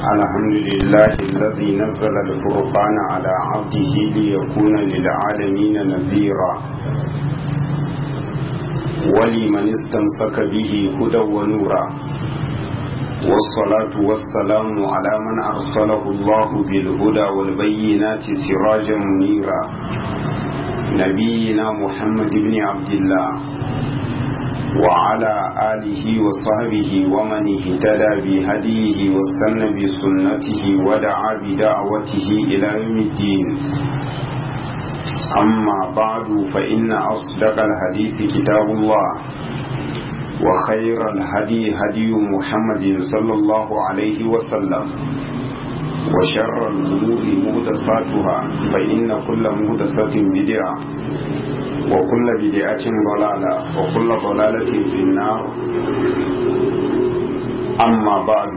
الحمد لله الذي نزل الفرقان على عبده ليكون للعالمين نذيرا ولمن استمسك به هدى ونورا والصلاة والسلام على من أرسله الله بالهدى والبينات سراجا منيرا نبينا محمد بن عبد الله وعلى آله وصحبه ومن اهتدى بهديه واستنى بسنته ودعا بدعوته إلى يوم الدين أما بعد فإن أصدق الحديث كتاب الله وخير الهدي هدي محمد صلى الله عليه وسلم وشر الأمور محدثاتها فإن كل محدثة بدعة وكل بدعة ضلالة وكل ضلالة في النار أما بعد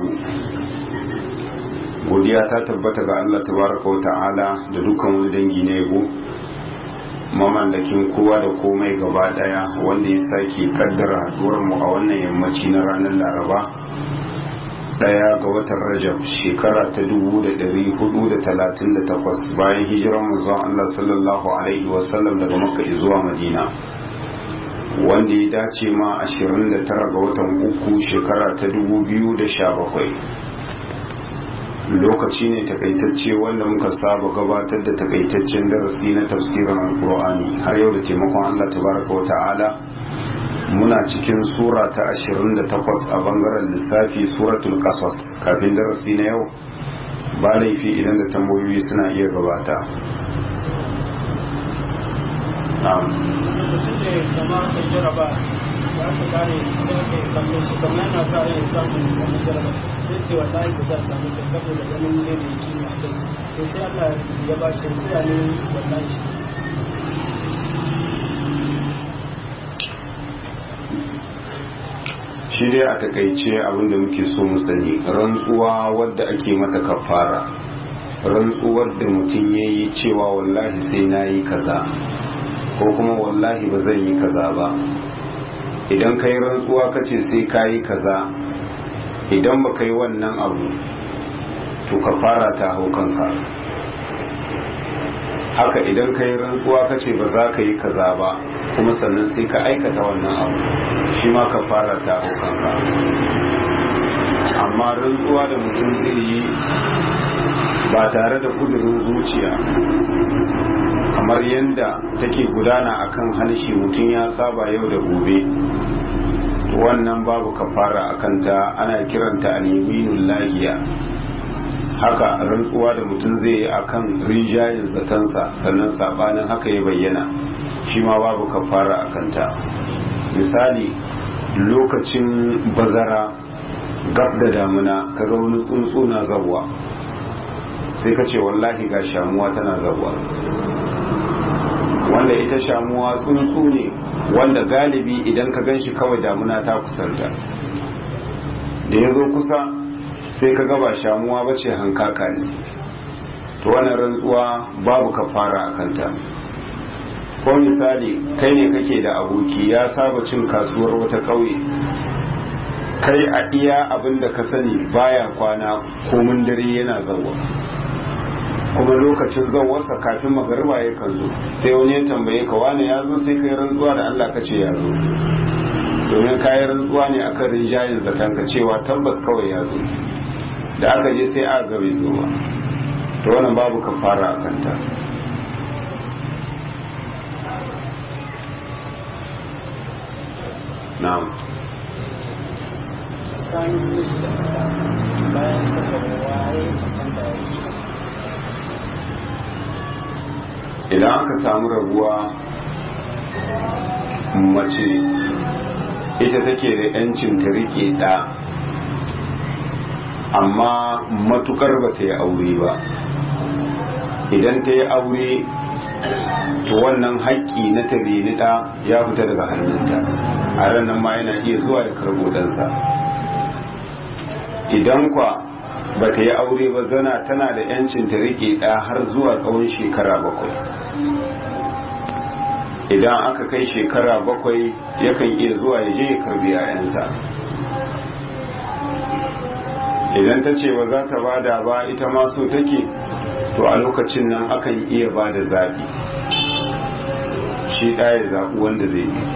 godiya ta tabbata ga Allah tabaraka wa ta'ala da dukkan wani dangi na yabo mamallakin kowa da komai gaba daya wanda ya sake kaddara haduwar mu a wannan yammaci na ranar Laraba daya ga watan Rajab shekara ta 1438 bayan hijiran manzon Allah sallallahu alaihi wasallam daga Makka zuwa Madina wanda ya dace ma 29 ga watan uku shekara ta 2017 lokaci ne takaitacce wanda muka saba gabatar da takaitaccen darasi na tafsirin alkur'ani har yau da taimakon Allah tabaraka wa ta'ala muna cikin sura ta 28 a bangaren lissafi suratul qasas kafin darasi na yau ba laifi idan da tambayoyi suna iya gabata sai ce wallahi ba za samu ta saboda ganin ne da yake ne a kai to sai Allah ya ba shi sai ne wallahi shi dai a takaice abinda muke so mu sani rantsuwa wadda ake mata kafara rantsuwar da mutum yayi cewa wallahi sai nayi kaza ko kuma wallahi ba zan yi kaza ba idan kai rantsuwa kace sai kayi kaza idan baka yi wannan abu to ka fara ta hau kanka haka idan ka yi rantsuwa ka ce ba za ka yi kaza ba kuma sannan sai ka aikata wannan abu shi ma ka fara ta hau kanka amma rantsuwa da mutum zai yi ba tare da kudurin zuciya kamar yadda take gudana akan harshe mutum ya saba yau da gobe wannan babu kafara a kanta ana kiranta al-yaminul lahiya haka rantsuwa da mutum zai yi akan rijayin zatansa sannan sabanin haka ya bayyana shi ma babu kafara a kanta misali lokacin bazara gab da damuna kaga wani tsuntsu na zawwa sai ka ce wallahi ga shamuwa tana zawwa wanda ita shamuwa tsuntsu ne wanda galibi idan ka ganshi kawai damuna ta kusanta da ya zo kusa sai ka gaba shamuwa bace hankaka ne to wannan rantsuwa babu kafara a kanta ko misali kai ne kake da aboki ya saba cin kasuwar wata ƙauye kai a iya abin da ka sani baya kwana komin dare yana zawa kuma lokacin zuwarsa kafin magariba ya kan zo sai wani ya tambaye ka wani ya zo sai kai rantsuwa da Allah ka ce ya zo domin kayi rantsuwa ne akan rinjayin zaton ka cewa tabbas kawai ya zo da aka je sai aka ga bai zo ba to wannan babu kafara a kanta na'am bayan saka waye cikin da idan aka samu rabuwa mace ita take da yancin ta rike ɗa amma matukar ba ta yi aure ba idan ta yi aure to wannan haƙƙi na ta reni ɗa ya fita daga hannunta a ranar ma yana iya zuwa da karɓo ɗansa idan kwa ba ta yi aure ba zana tana da yancin ta rike ɗa har zuwa tsawon shekara 7 idan aka kai shekara 7 yakan iya zuwa ya je ya karbi 'ya'yansa idan ta ce ba za ta bada ba ita ma so take, to a lokacin nan akan iya bada zaɓi, shi ɗaya zaɓi wanda zai yi.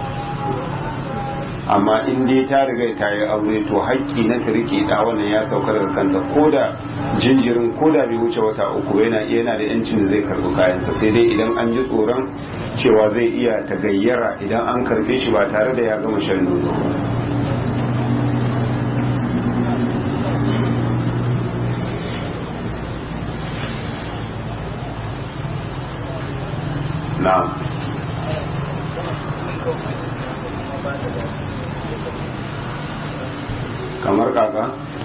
amma in dai ta riga ta yi aure to haƙƙi na ta rike da wannan ya sauka daga kanta, ko da jinjirin ko da bai wuce wata uku yana da yancin da zai karɓi kayansa, sai dai idan an ji tsoron cewa zai iya tagayyara idan an karɓe shi ba tare da ya gama shan nono. na'am kamar kaka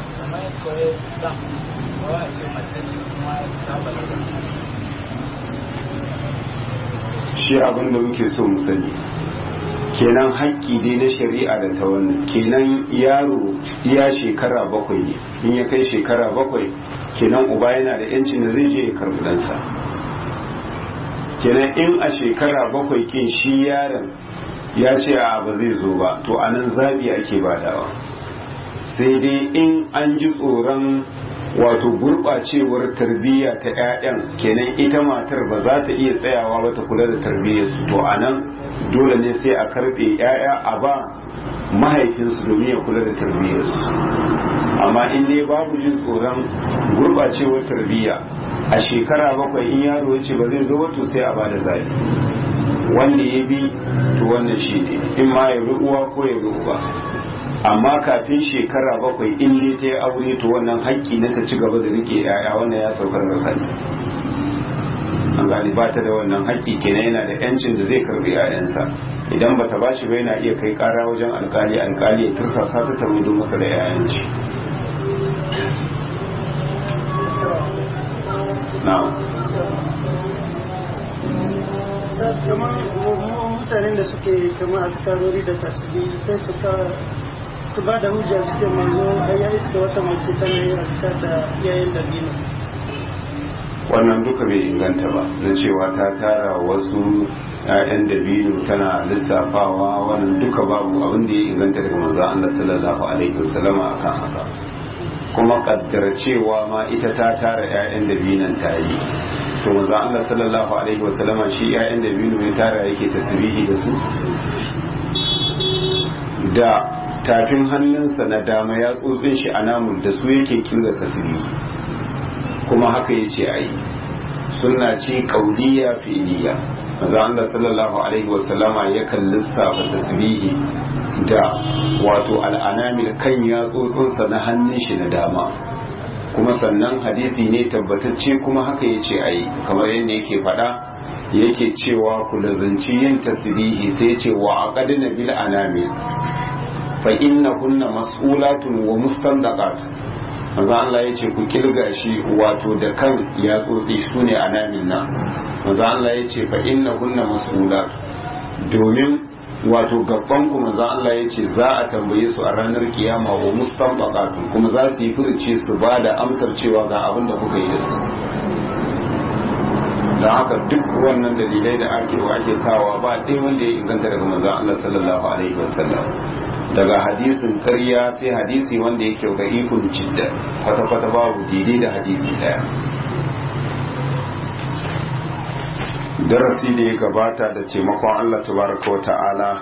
shi abin da muke so mu sani kenan haƙƙi dai na shari'a da ta wannan kenan yaro ya shekara 7 ne, in ya kai shekara 7 kenan uba yana da yancin da zai je ya karɓi ɗansa. kenan in a shekara 7 kin shi yaron ya ce a ba zai zo ba, to anan zaɓi ake badawa, sai dai in an ji tsoron wato gurɓacewar tarbiyya ta 'ya'yan, kenan ita matar ba za ta iya tsayawa ba ta kula da tarbiyyarsu, to anan dole ne sai a karɓe 'ya'ya a ba mahaifinsu domin ya kula da tarbiyyarsu. amma in dai babu jin tsoron gurɓacewar tarbiyya, a shekara 7 in yaro ya ce ba zai zo ba, to sai a bada zaɓi, wanda ya bi to wannan shi ne, in ma ya bi uwa ko ya bi uba. amma kafin shekara 7 in dai ta yi aure, to wannan haƙƙi na ta ci gaba da rike yaya wannan ya saukar da kanta, an gani ba ta da wannan haƙƙi, kenan yana da yancin da zai karbi yayansa. idan bata ba shi ba yana iya kai ƙara wajen alƙali ya tursasa ta tarwido masa da yayanci. na'am kamar mutanen da suke kama alkarori da tasiri sai su ba da hujja su ce manzo ya iska wata mace tana yin askar da yayin dabino. wannan duka bai inganta ba na cewa ta tara wasu 'ya'yan dabino tana lissafawa, wannan duka babu abin da ya inganta daga manzo Allah sallallahu alaihi wasallam akan haka. kuma kaddara cewa ma ita ta tara 'ya'yan dabinan ta yi, to manzo Allah sallallahu alaihi wasallama shi 'ya'yan dabino ya tara yake tasbihi da su, da tafin hannunsa na dama ya tsotsin shi anamul da su yake kirga tasbihi, kuma haka yace ayi. sunna ce qauliya fi'liya, manzo Allah sallallahu alaihi wasallama yakan lissafa tasbihi da wato al'anamil kan ya tsotsinsa na hannun shi na dama, kuma sannan hadisi ne tabbatacce, kuma haka yace ayi, kamar yadda yake faɗa yake cewa ku lazanci yin tasbihi, sai yace wa aqadna bil anamil fa innahunna mas'ulatun wa mustandaqat. manzo Allah yace ku kilga shi wato da kan ya tsotsi sune anamin nan, manzo Allah yace fa innahunna mas'ulat, domin wato gaban ku manzo Allah yace za a tambaye su a ranar kiyama wa mustandaqat, kuma za su yi furuci su ba da amsar cewa ga abin da kuka yi da su. don haka duk wannan dalilai da ake kawo ba ɗaya wanda ya inganta daga manzo Allah sallallahu alaihi wasallam, daga hadisin ƙarya sai hadisi wanda yake ga ikon cidda, kwata-kwata babu daidai da hadisi daya. darasi da ya gabata da taimakon Allah tabaraka wa ta'ala,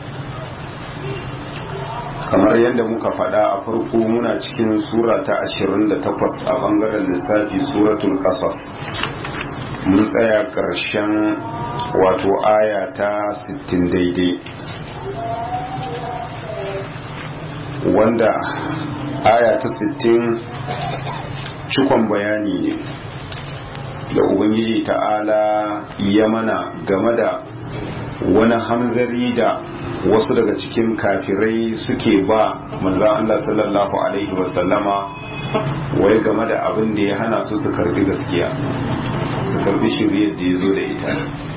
kamar yadda muka faɗa a farko muna cikin sura ta 28 a bangaren lissafi, suratul qasas. mun tsaya ƙarshen wato aya ta 60 daidai, wanda aya ta 60 cikon bayani ne da ubangiji ta'ala ya mana game da wani hamzari da wasu daga cikin kafirai suke ba manzo Allah sallallahu alaihi wasallama wai game da abin da ya hana su karbi gaskiya, su karbi shiriyar da ya zo da ita.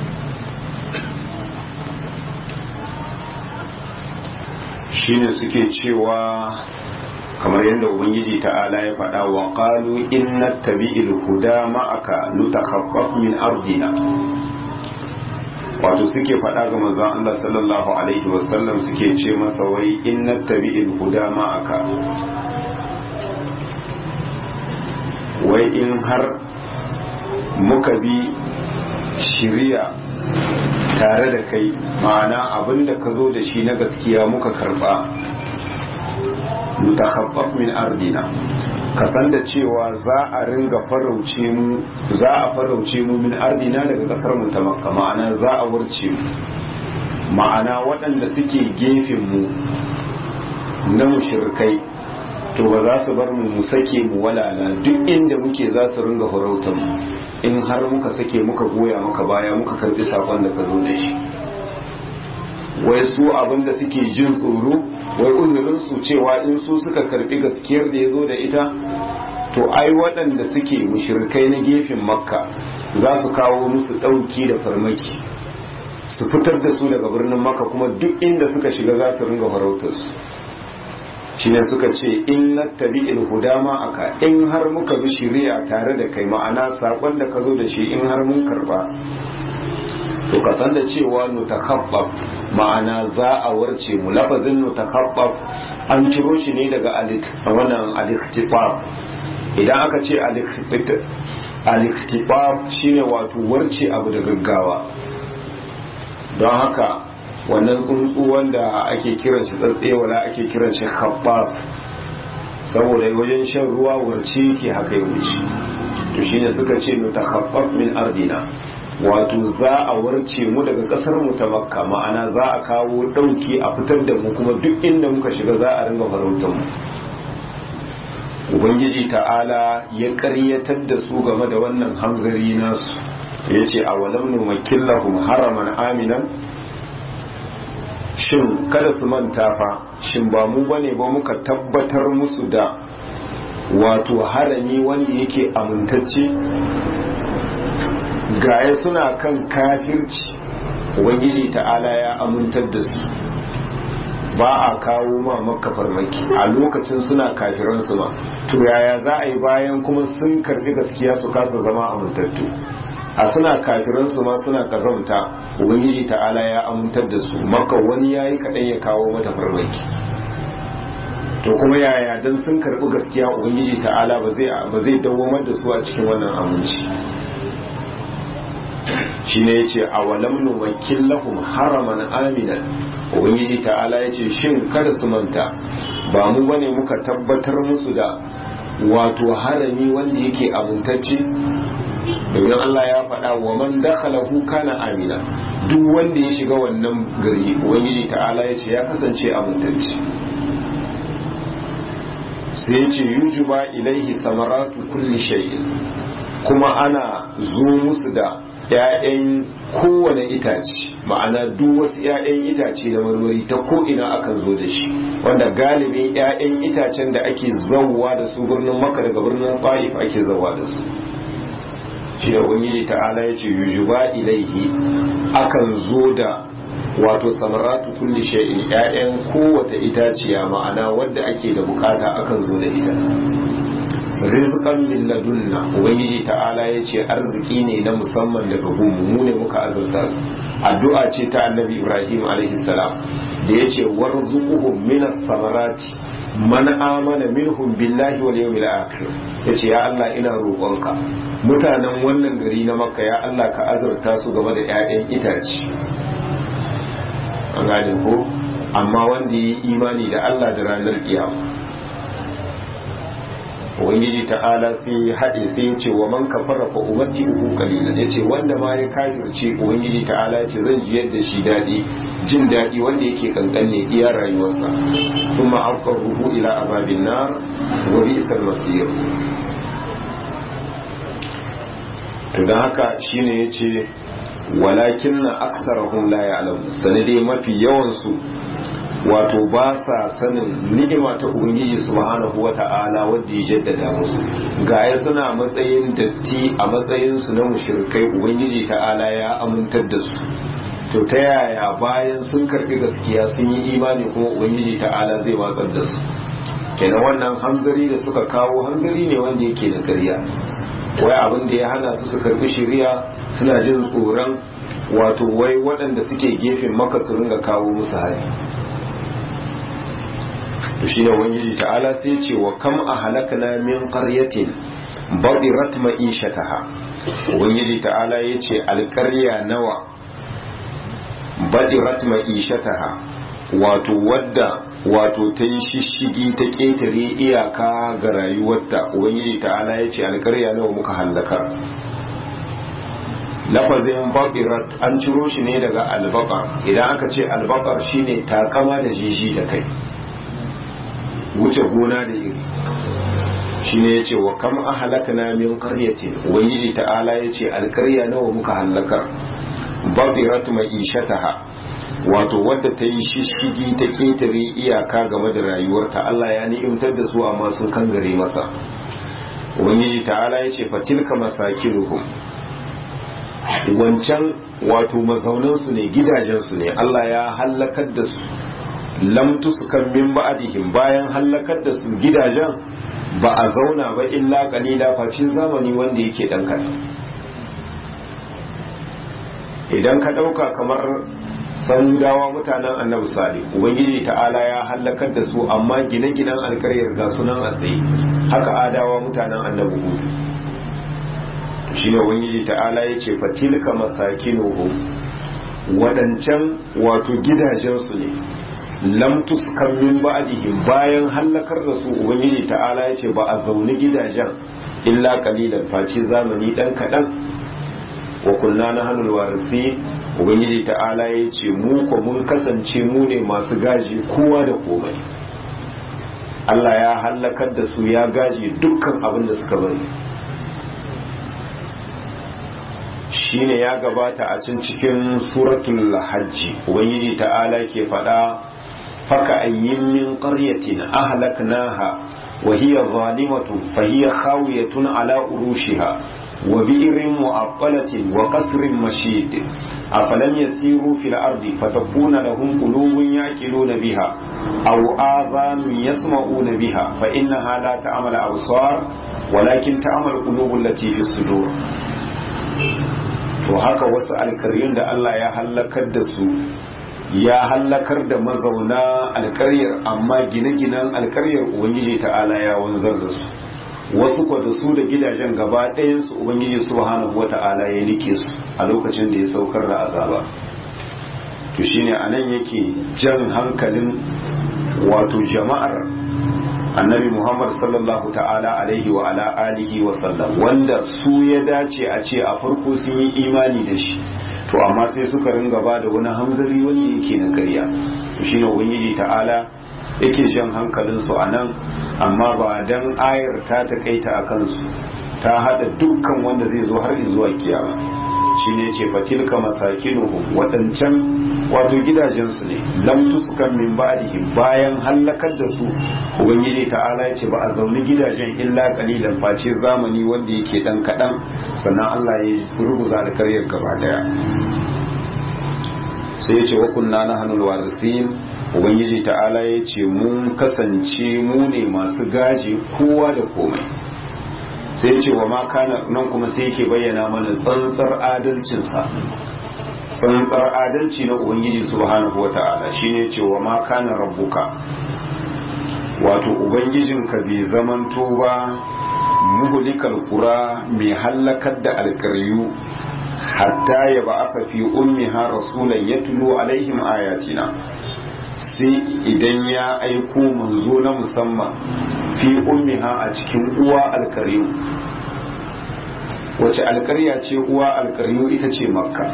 shine suke cewa kamar yadda ubangiji ta'ala ya faɗa wa qalu inna tabi'il huda ma'aka nutakhaffaf min ardina, wato suke faɗa ga manzon Allah sallallahu alaihi wasallam suke ce masa wai inna tabi'il huda ma'aka, wai in har muka bi shiriya tare da kai, ma'ana abinda ka zo da shi na gaskiya muka karba, mutakhaffaf min ardina, ka san da cewa za a ringa farauce mu min ardina daga kasar mu ta Makka, ma'ana za a wurce mu, ma'ana waɗanda suke gefen mu na mushrikai to ba za su bar mu sake mu walala, duk inda muke za su ringa farautar mu in har muka sake muka goya maka baya muka karbi sakon da ka zo da shi. Wai su abinda suke jin tsoro, wai uzurin su cewa in su suka karbi gaskiyar da ya zo da ita, to ai waɗanda suke mushrikai na gefen Makka za su kawo musu ɗauki da farmaki, su fitar da su daga birnin Makka, kuma duk inda suka shiga za su ringa farautar su. shine suka ce in nattabi'il hudama aka, in har muka bi shari'a tare da kai, ma'ana sakon da ka zo da shi in har mun karba, to ka san da cewa nutakhabbab, ma'ana za a warce mu. Lafazin nutakhabbab an ciro shi ne daga wannan al-ikhtifaf. Idan aka ce al-ikhtifaf shine wato warce abu da gaggawa. don haka wannan tsuntsu wanda ake kiran shi tsatsewala ake kiran shi khabbab, saboda wajen shan ruwa warce ke haka ya wuce. to shine suka ce mutakhaffaf min ardina, wato za a warce mu daga kasar mu ta Makka, ma'ana za a kawo dauki a fitar da mu, kuma duk inda muka shiga za a ringa farautar mu. Ubangiji ta'ala ya karyatar da su game da wannan hanzari nasu, yace a walam numakkillahum haraman aminan, shin kada su manta fa, shin ba mu bane ba muka tabbatar musu da wato harami wanda yake amintacce, gaya suna kan kafirci, ubangiji ta'ala ya amintar da su, ba a kawo ma Makka farmaki a lokacin suna kafiransu ma. To yaya za a yi bayan kuma sun karbi gaskiya su kasa zama amintattu? A suna kafiransu ma suna kazamta, ubangiji ta'ala ya amintar da su. Makka wani yayi kaɗan ya kawo mata farmaki, to kuma yaya dan sun karbi gaskiya ubangiji ta'ala ba zai dawwamar da su a cikin wannan aminci? shine yace awalam nuwakkil lahum haraman aminan, ubangiji ta'ala yace shin kada su manta, ba mu bane muka tabbatar musu da wato harami wanda yake amintacce? domin Allah ya faɗa wa man dakhalahu kana amina, duk wanda ya shiga wannan gari ubangiji ta'ala yace ya kasance amintacce. sai yace yujuba ilaihi samaratu kulli shay'in, kuma ana zo musu da ‘ya'yan kowane itace, ma'ana duk wasu ‘ya'yan itace da marmari ta ko'ina akan zo da shi, wanda galibin ‘ya'yan itacen da ake zauwa da su birnin Makka daga birnin Taif ake zauwa da su. shi da ubangiji ta'ala ya ce yujuba ilaihi, akan zo da wato samaratu kulli shay'in, ‘ya'yan kowace itaciya, ma'ana wadda ake da bukata akan zo da ita. rizqan min ladunna, ubangiji ta'ala yace arziki ne na musamman daga gunmu, mu ne muka azurta su. addu'a ce ta annabi Ibrahim alaihi salam da yace warzuquhum min as-samarati man amana minhum billahi wal yawmil akhir, yace ya Allah ina roƙonka mutanen wannan gari na Makka, ya Allah ka azurta su game da ƴaƴan itace. an gane ko, amma wanda yi imani da Allah da ranar kiyama. ubangiji ta'ala sai haɗe sai ya ce wa man kafara fa umatti uku qalilan, yace wanda ma ya kafirce ubangiji ta'ala yace zan ji yadda shi dadi, jin dadi wanda yake kankanne iya rayuwarsa, kuma aqarruhu ila azabin nar wa bi'sal masir. to dan haka shine yace walakinna aktharuhum la ya'lamun, sanade mafi yawan su wato ba sa sanin ni'ima ta ubangiji subhanahu wata'ala wanda ya jaddada musu, gaya suna matsayin datti a matsayin su na mushrikai, ubangiji ta'ala ya amintar da su. to ta yaya bayan sun karbi gaskiya sun yi imani kuma ubangiji ta'ala zai watsar da su? kenan wannan hanzari da suka kawo hanzari ne wanda yake da ƙarya. wai abin da ya hana su karbi shari'a suna jin tsoron wato wai waɗanda suke gefen Makka su ringa kawo musu hari. to shine ubangiji ta'ala sai ce wa kam ahlakna min qaryatin badirat ma'ishataha ubangiji ta'ala yace alƙarya nawa badirat ma'ishataha wato wadda wato ta yi shishigi ta ƙetare iyaka ga rayuwarta ubangiji ta'ala yace alƙarya nawa muka hallakar. lafazin baqirat an ciro shi ne daga albaqar idan aka ce albaqar shine takama da jiji da kai wuce gona da iri shine yace wa kam ahlakna min qaryatin ubangiji ta'ala yace alqarya nawa muka halakar baqirat ma'ishataha wato wadda ta yi shishigi ta ketare iyaka game da rayuwarta Allah ya ni'imtar da su amma sun kangare masa ubangiji ta'ala yace fatilka masakinuhum wancan wato mazaunansu ne gidajensu ne Allah ya hallakar da su lam tuskan min ba'dihim bayan hallakar da su gidajen ba a zauna ba illa qalila facin zamani wanda yake dan kaɗan. Idan ka dauka kamar samudawa mutanen annabi salih ubangiji ta'ala ya hallakar da su amma gine-ginen alkaryar ga sunan a tsaye haka adawa mutanen annabi hud shi ne ubangiji ta'ala ya ce fatilka masakinuhum wadancan wato gidajensu ne lam tuskan min ba'dihim bayan hallakar da su ubangiji ta'ala ya ce ba a zaune gidajen illa qalilan face zamani dan kadan wa kunna nahnul warisi ubangiji ta'ala ya ce mu ko mun kasance mu ne masu gaji kowa da komai Allah ya hallakar da su ya gaji dukkan abin da suka bari shine ya gabata a cikin suratul hajji ubangiji ta'ala ke fada faka ayyin min qaryatin ahlaknaha wa hiya zalimatun fa hiya khawiyatun ala urushiha wa bi'rin mu'attalatin wa qasrin mashid afalam yasiru fil ardi fatakuna lahum qulubun yaqiluna biha aw adhanun yasma'una biha fa innaha la ta'mal absar walakin ta'mal qulubul lati fis sudur. To haka wasu alkaryun da Allah ya hallakar da su ya hallakar da mazauna alkaryar amma gine-ginen alkaryar ubangiji ta'ala ya wanzar da su wasu kwa da su da gidajen gaba ɗayansu ubangiji subhanahu wata'ala ya nike su a lokacin da ya saukar da azaba. To shine anan yake jan hankalin wato jama'ar annabi Muhammad sallallahu ta'ala alaihi wa ala alihi wa sallam wanda su ya dace a ce a farko sun yi imani da shi to amma sai suka ringa ba da wani hamzari wanda yake na ƙarya to shine ubangiji ta'ala yake jan hankalin su anan amma ba dan ayar ta takaita a kansu ta hada dukkan wanda zai zo har zuwa kiyama shine ce fatilka masakinuhum wadancan wato gidajensu ne lam tuskan min ba'dihim bayan halakar da su ubangiji ta'ala ya ce ba a zauni gidajen illa qalilan face zamani wanda yake dan kadan sannan Allah ya rubuta alkaryar gaba daya sai ya ce wa kunna nahnul warisin ubangiji ta'ala ya ce mun kasance mu ne masu gaji kowa da komai sai ce wa ma kana nan kuma sai yake bayyana mana tsantsar adalcinsa tsantsar adalci na ubangiji subhanahu wata'ala shine ce wa ma kana rabbuka wato ubangijinka bai zamanto ba muhlikal qura mai halakar da alkaryu hatta ya ba aka fi ummiha rasulan yatlu alaihim ayatina sai idan ya aiko manzo na musamman fi ummiha a cikin uwa alkaryu wace alkarya ce uwa alkaryu ita ce makka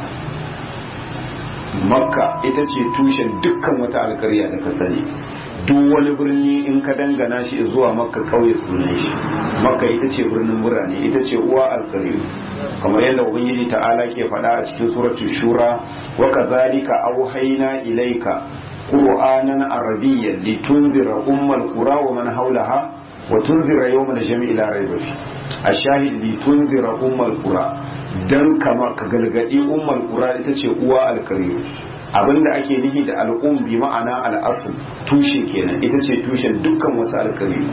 ita ce tushen dukkan wata alkarya da ka sani duk wani birni in ka dangana shi zuwa makka kauye sunan shi makka ita ce birnin birane ita ce uwa alkaryu kamar yadda ubangiji ta'ala ke faɗa a cikin suratul shura wa kadhalika auhayna ilayka qur'anan arabiyyan litunzira ummal qura wa man hawlaha wa tunzira yawmal jam'i la rayba fi ashahid litunzira ummal qura dan kama ka galgadi ummal qura ita ce uwa alkaryu abinda ake nihi da al'um bi ma'ana al'asl tushe kenan ita ce tushen dukkan wasu alkaryu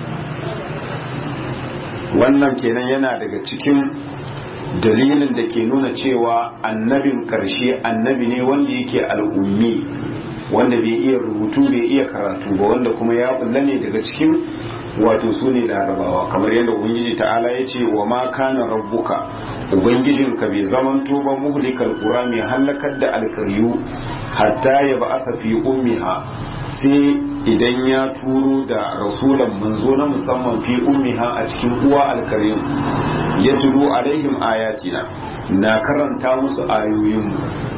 wannan kenan yana daga cikin dalilin da ke nuna cewa annabin karshe annabi ne wanda yake al'ummi wanda bai iya rubutu bai iya karatu ba wanda kuma ya bulla ne daga cikin wato su ne larabawa, kamar yadda ubangiji ta'ala ya ce wa ma kana rabbuka ubangijinka bai zamanto ba muhlikal qura mai halakar da alkaryu hatta ya ba'atha fi ummiha, sai idan ya turo da rasulan manzo na musamman fi ummiha a cikin uwa alkarim ya tulu alaihim ayatina, na karanta musu ayoyinmu.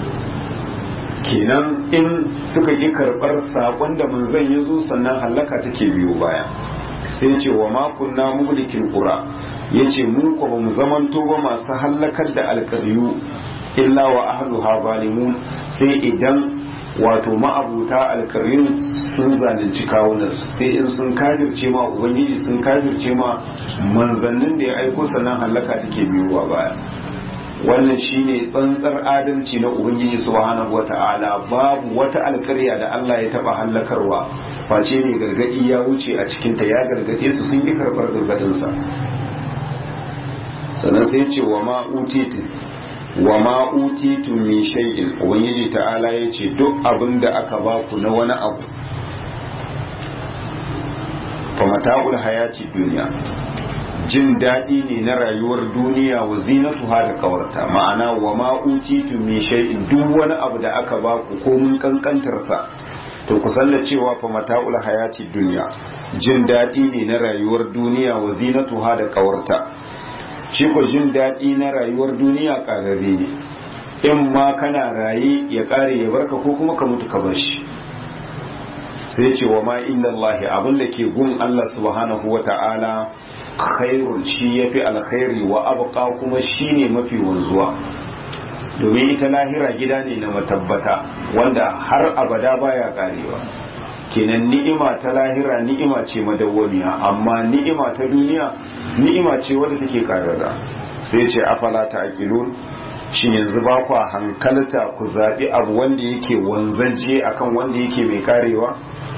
kenan in suka yi karɓar saƙon da manzon ya zo sannan hallaka take biyo baya. sai ce wa ma kunna muhlikin qura, yace mu ko bamu zamanto ba masu hallakar da alƙaryu illa wa ahluha zalimun, sai idan wato ma'abuta alƙaryun sun zalunci kawunansu, sai in sun kafirce ma ubangiji, sun kafirce ma manzannin da ya aiko sannan hallaka take biyowa baya. wannan shine tsantsar adalci na ubangiji subhanahu wata'ala. babu wata alƙarya da Allah ya taba hallakarwa face ne gargadi ya wuce a cikin ta, ya gargade su sun yi karbar gargadin sa. sannan sai ce wa ma utitu min shay'in, ubangiji ta'ala yace duk abin da aka ba ku na wani abu fa mata'ul hayati dunya, jin daɗi ne na rayuwar duniya wa zinatuha da kawarta. ma'ana wa ma utitu min shay'in, duk wani abu da aka ba ku ko mun kankantar sa, to ku san da cewa fa mata'ul hayati dunya, jin daɗi ne na rayuwar duniya wa zinatuha da kawarta. shi ko jin daɗi na rayuwar duniya ƙarare ne, in ma kana raye ya ƙare ya barka ko kuma ka mutu ka bar shi. sai ce wa ma inna Allahi, abin da ke gun Allah subhanahu wa ta'ala khairun, shi yafi alkhairi, wa abqa kuma shine mafi wanzuwa. domin ita lahira gida ne na matabbata wanda har abada baya karewa. kenan ni'ima ta lahira ni'ima ce madawwamiya, amma ni'ima ta duniya ni'ima ce wadda take karara. sai ce afala ta'qilun, shin yanzu ba ku hankalta ku zabi abu wanda yake wanzanje akan wanda yake mai karewa.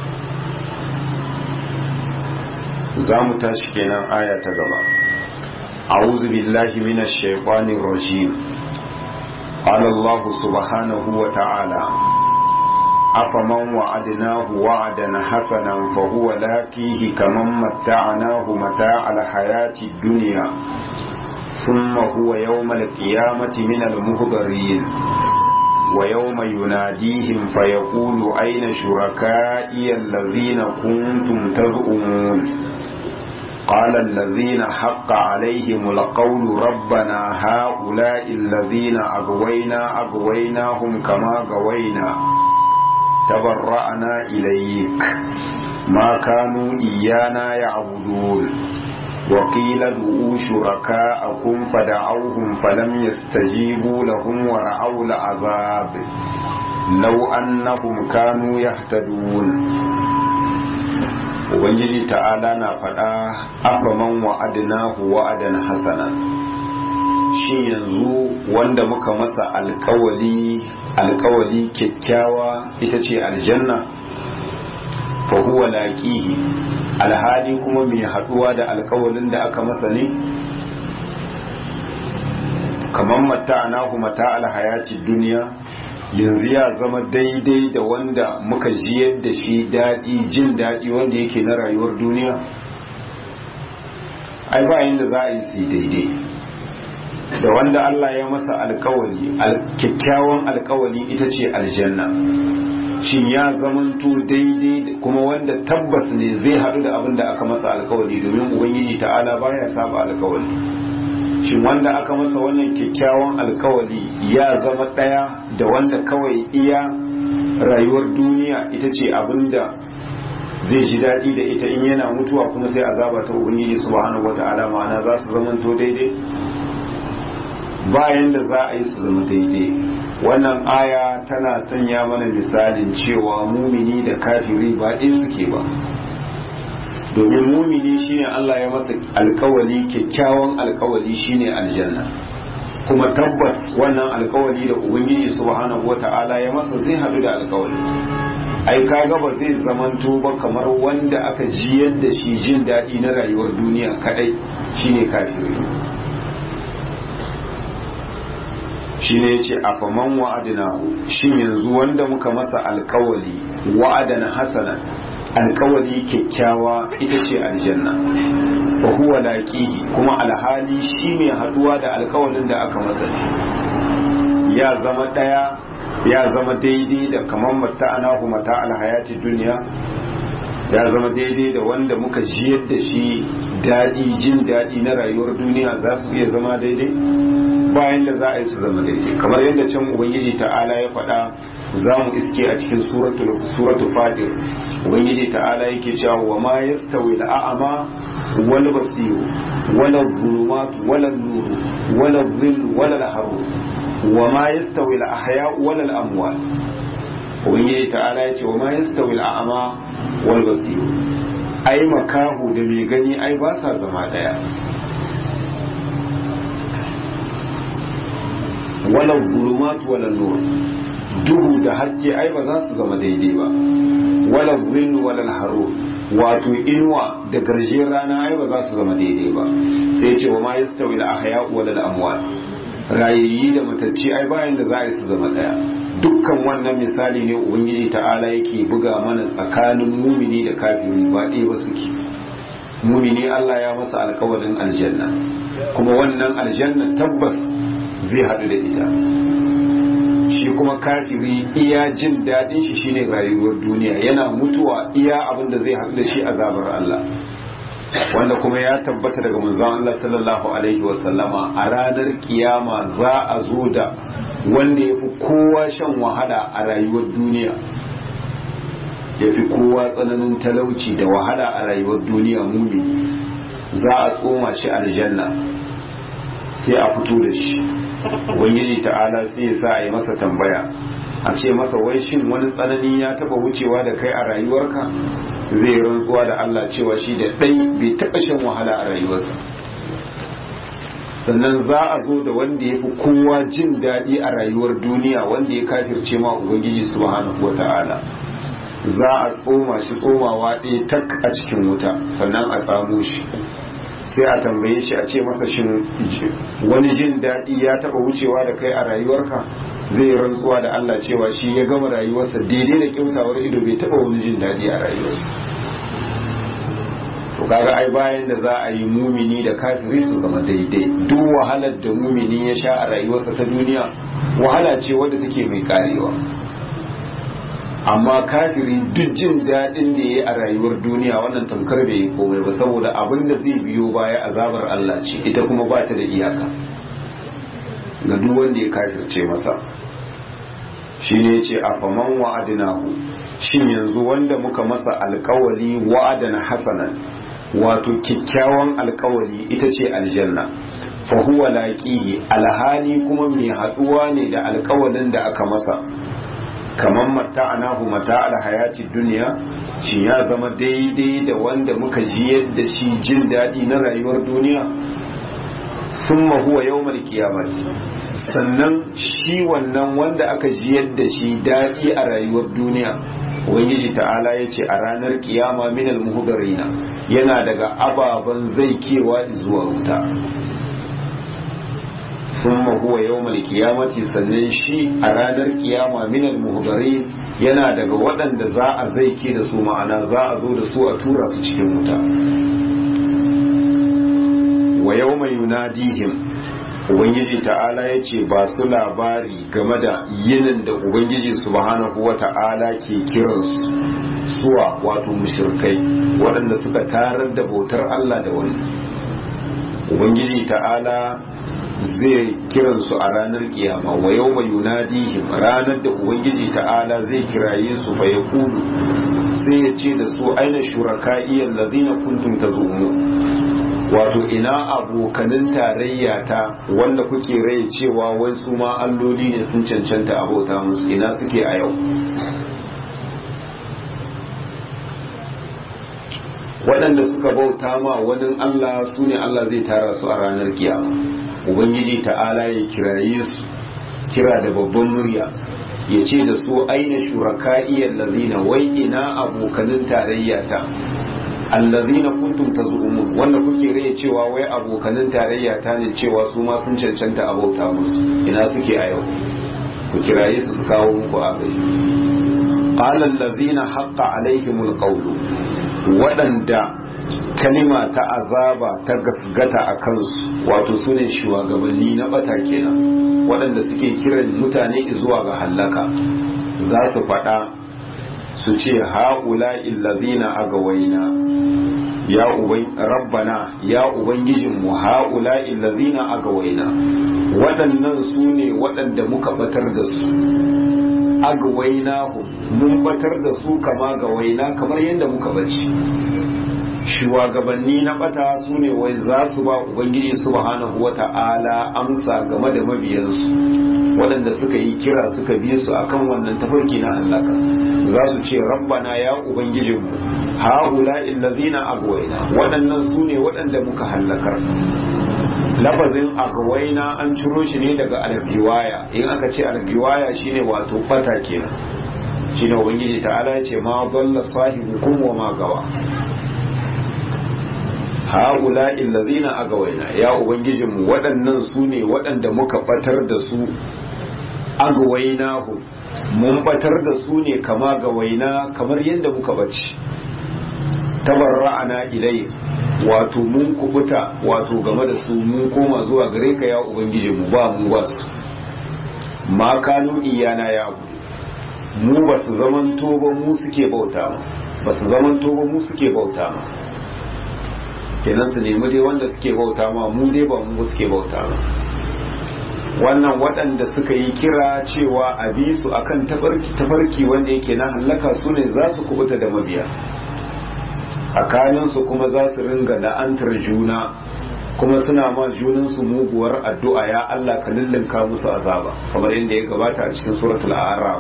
za mu tashi kenan aya ta gaba. a'udhu billahi minash shaitanir rajim. qala Allah subhanahu wa ta'ala afaman wa'adnahu wa'dan hasanan fa huwa laqihi kaman matta'nahu mata'al hayati dunya thumma huwa yawmal qiyamati minal muhdarin wa yawma yunadihim fayaqulu ayna shuraka'i alladhina kuntum taz'umun قال الذين حق عليهم القول ربنا هؤلاء الذين أغويناهم كما غوينا تبرأنا إليك ما كانوا إيانا يعبدون وقيل ادعوا شركاءكم فدعوهم فلم يستجيبوا لهم ورأوا العذاب لو أنهم كانوا يهتدون. ubangiji ta'ala na faɗa afaman wa'adnahu wa'adan hasana, shin yanzu wanda muka masa alkawali kyakkyawa ita ce aljanna, fa huwa laqihi, alhali kuma mai haduwa da alkawalin da aka masa ne, kaman mata'anahu mata'al hayati duniya, yanzu ya zama daidai da wanda muka jiyar da shi daɗi, jin daɗi wanda yake na rayuwar duniya. ai ba yanda za a yi su daidai da wanda Allah ya masa alkawali, kyakkyawan alkawali ita ce aljanna. shin ya zamanto daidai kuma wanda tabbas ne zai haɗu da abin da aka masa alkawali, domin ubangiji ta'ala baya saba alkawali. shin wanda aka masa wannan kyakkyawan alkawali ya zama ɗaya da wanda kawai iya rayuwar duniya ita ce abinda zai ji daɗi da ita, in yana mutuwa kuma sai azaba ta ubangiji subhanahu wata'ala, ma'ana za su zamanto daidai? bayan da za a yi su zama daidai. wannan aya tana sanya mana misalin cewa mumini da kafiri ba ɗaya suke ba, domin mumini shine Allah ya masa alkawali, kyakkyawan alkawali shine aljanna, kuma tabbas wannan alkawali da ubangiji subhanahu wata'ala ya masa zai hadu da alkawali. ai kaga ba zai zamanto ba kamar wanda aka jiyar da shi jin daɗi na rayuwar duniya kadai, shine kafiri. shine yace afaman wa'adnahu, shin yanzu wanda muka masa alkawali wa'adan hasanan, alkawali kyakkyawa ita ce aljanna wa huwa laqihi kuma alhali shi mai haduwa da alkawalin da aka masa ya zama daya ya zama daidai da kamar mata'anahu mata alhayati duniya ya zama daidai da wanda muka jiyar da shi daɗi jin daɗi na rayuwar duniya za su iya zama daidai bayan da za a yi su zama daidai kamar yadda can ubangiji ta'ala ya faɗa za mu iske a cikin suratul fatir ubangiji ta'ala yake cewa wa ma yastawi al'ama wal basir wala dhulumat wala nur wala dhill wala al-harur wa ma yastawi al-ahya wala al-amwat ubangiji ta'ala ya ce wa ma yastawi al'ama wal basir ai makahu da mai gani ai ba sa zama daya wala zulumat wala nur duhu da haske ai ba za su zama daidai ba wala zin wala harur wato inuwa da garjiyar rana ai ba za su zama daidai ba sai ce wa ma yastawi al-ahya wala al-amwat rayayyi da matacci ai bayan da za a yi su zama daya dukkan wannan misali ne ubangiji ta'ala yake buga mana tsakanin mumini da kafiri ba ɗaya ba suke mumini Allah ya masa alkawarin aljanna kuma wannan aljanna tabbas zai haɗu da ita shi kuma kafiri iya jin daɗin shi shine rayuwar duniya yana mutuwa iya abin da zai haɗu da shi azabar Allah wanda kuma ya tabbata daga manzon Allah sallallahu alaihi wasallama a ranar kiyama za a zo da wanda ya fi kowa shan wahala a rayuwar duniya ya fi kowa tsananin talauci da wahala a rayuwar duniya mumini za a tsoma shi aljanna sai a fito da shi ubangiji ta'ala sai ya sa a yi masa tambaya a ce masa wai shin wani tsanani ya taba wucewa da kai a rayuwarka zai rantsuwa da Allah cewa shi da ɗai bai taɓa shan wahala a rayuwarsa sannan za a zo da wanda ya fi kowa jin daɗi a rayuwar duniya wanda ya kafirce ma ubangiji subhanahu wata'ala za a tsoma shi tsomawa ɗaya tak a cikin wuta sannan a tsamo shi sai a tambaye shi a ce masa shin wani jin daɗi ya taɓa wucewa da kai a rayuwarka zai rantsuwa da Allah cewa shi ya gama rayuwarsa daidai da kyautawar ido bai taɓa wani jin daɗi a rayuwarsa to kaga ai bayan da za a yi mumini da kafiri su zama daidai duk wahalar da mumini ya sha a rayuwarsa ta duniya wahala ce wadda take mai karewa amma kafiri duk jin daɗin da ya yi a rayuwar duniya wannan tamkar bai yi komai ba saboda abin da zai biyo baya azabar Allah ce ita kuma ba ta da iyaka ga duk wanda ya kafirce masa shi ne ce a faman wa'adinahu shin yanzu wanda muka masa alkawali wa'adan hasanan wato kyakkyawan alkawali ita ce aljanna fa huwa laqihi alhali kuma mai haduwa ne da alkawalin da aka masa kaman mata'anahu mata'al hayati dunya shi ya zama daidai da wanda muka jiyar da shi jin daɗi na rayuwar duniya thumma huwa yawmal qiyamati sannan shi wannan wanda aka jiyar da shi daɗi a rayuwar duniya ubangiji ta'ala ya ce a ranar kiyama minal muhdarina yana daga ababen zai kewa zuwa wuta thumma huwa yawmal qiyamati sannan shi a ranar kiyama minal muhdarin yana daga waɗanda za a zaike da su ma'ana za a zo da su a tura su cikin wuta wa yawma yunadihim ubangiji ta'ala ya ce ba su labari game da yinin da ubangiji subhanahu wa ta'ala ke kiransu suwa wato mushrikai waɗanda suka tarar da bautar Allah da wani ubangiji ta'ala zai kiransu a ranar kiyama wa yawma yunadihim ranar da ubangiji ta'ala zai kiraye su fa yaqulu sai ya ce da su aina shuraka'i allazina kuntum tazumun wato ina abokanin tarayya ta wanda kuke rai cewa wai su ma alloli ne sun cancanta abota musu ina suke a yau waɗanda suka bauta ma wani Allah su ne Allah zai tara su a ranar kiyama ubangiji ta'ala ya kiraye su kira da babban murya ya ce da su aina shuraka'iyyar lazina wai ina abokanin tarayya ta allazina kuntum tazumun wanda kuke rai cewa wai abokanin tarayya ta ne cewa su ma sun cancanta abauta musu ina suke a yau ku kiraye su kawo muku agaji qala allazina haqqa alaihimul qawlu waɗanda kalima ta azaba ta gasgata a kansu wato sune shugabanni na bata kenan waɗanda suke kiran mutane zuwa ga hallaka za su faɗa su ce haula illazina agawaina ya rabbana ya ubangijinmu haula illazina agawaina waɗannan su ne waɗanda muka batar da su agawaina mun batar da su kama gawaina kamar yadda muka bace shugabanni na bata su ne wai za su ba ubangiji subhanahu wata'ala amsa game da mabiyansu waɗanda suka yi kira suka bi su akan wannan tafarki na halaka za su ce rabbana ya ubangijinmu haula illazina agwaina waɗannan su ne waɗanda muka hallakar lafazin agwaina an ciro shi ne daga algiwaya in aka ce algiwaya shine wato bata kenan shine ubangiji ta'ala ya ce ma dalla sahibukum wa ma gawa haula illazina agawaina ya ubangijinmu waɗannan su ne waɗanda muka batar da su agawainahu mun batar da su ne kama gawaina kamar yadda muka bace tabarra'ana ilai wato mun kubuta wato game da su mun koma zuwa gare ka ya ubangijinmu ba mu ba su ma kanu iyana ya mu ba su zamanto ba mu suke bauta ma ba su zamanto ba mu suke bauta ma kenan su nemi dai wanda suke bauta ma mu dai ba mu suke bauta ma wannan waɗanda suka yi kira cewa a bi su akan tafarki wanda yake na hallaka su ne za su kubuta da mabiya tsakaninsu kuma za su ringa la'antar juna kuma suna ma junansu muguwar addu'a ya Allah ka lullunka musu azaba kamar yadda ya gabata a cikin suratul a'raf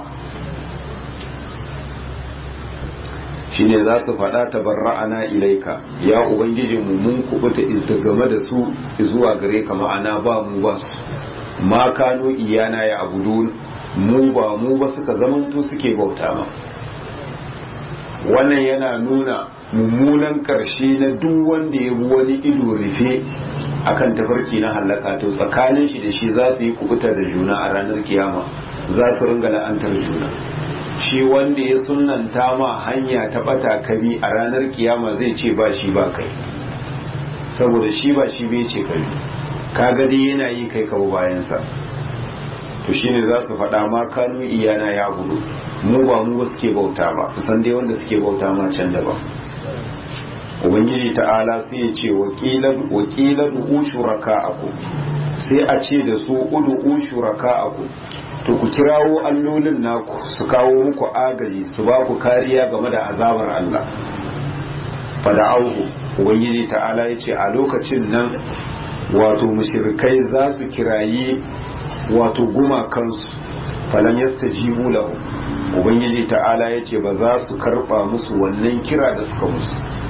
shine za su faɗa tabarra'ana ilaika ya ubangijinmu mun kubuta game da su zuwa gare ka ma'ana ba mu ba su ma kano iyana ya abudun mu ba suka zamanto suke bauta ma wannan yana nuna mummunan karshe na duk wanda ya bi wani ido rufe akan tafarki na halaka to tsakanin shi da shi za su yi kubuta da juna a ranar kiyama za su ringa la'antar juna shi wanda ya sunanta ma hanya ta bata kabi a ranar kiyama zai ce ba shi ba kai saboda shi ba shi bai ce kabi kaga dai yana yi kai kawo bayansa to shine za su faɗa ma kanu iyana ya gudu mu ba mu suke bauta ba su san dai wanda suke bauta ma can da ba ubangiji ta'ala sai ya ce wakilan ushuraka sai a ce da su udu ushuraka to ku kirawo allolin naku su kawo muku agaji su ba ku kariya game da azabar Allah fada'auhu ubangiji ta'ala ya ce a lokacin nan wato mushrikai za su kirayi wato gumakansu falan yastajibu lahu ubangiji ta'ala ya ce ba za su karba musu wannan kira da suka musu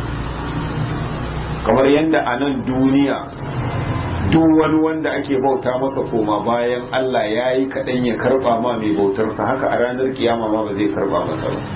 kamar yadda a nan duniya duk wani wanda ake bauta masa koma bayan Allah ya yi kaɗan ya karɓa ma mai bautarsa haka a ranar kiyama ma ba zai karɓa masa ba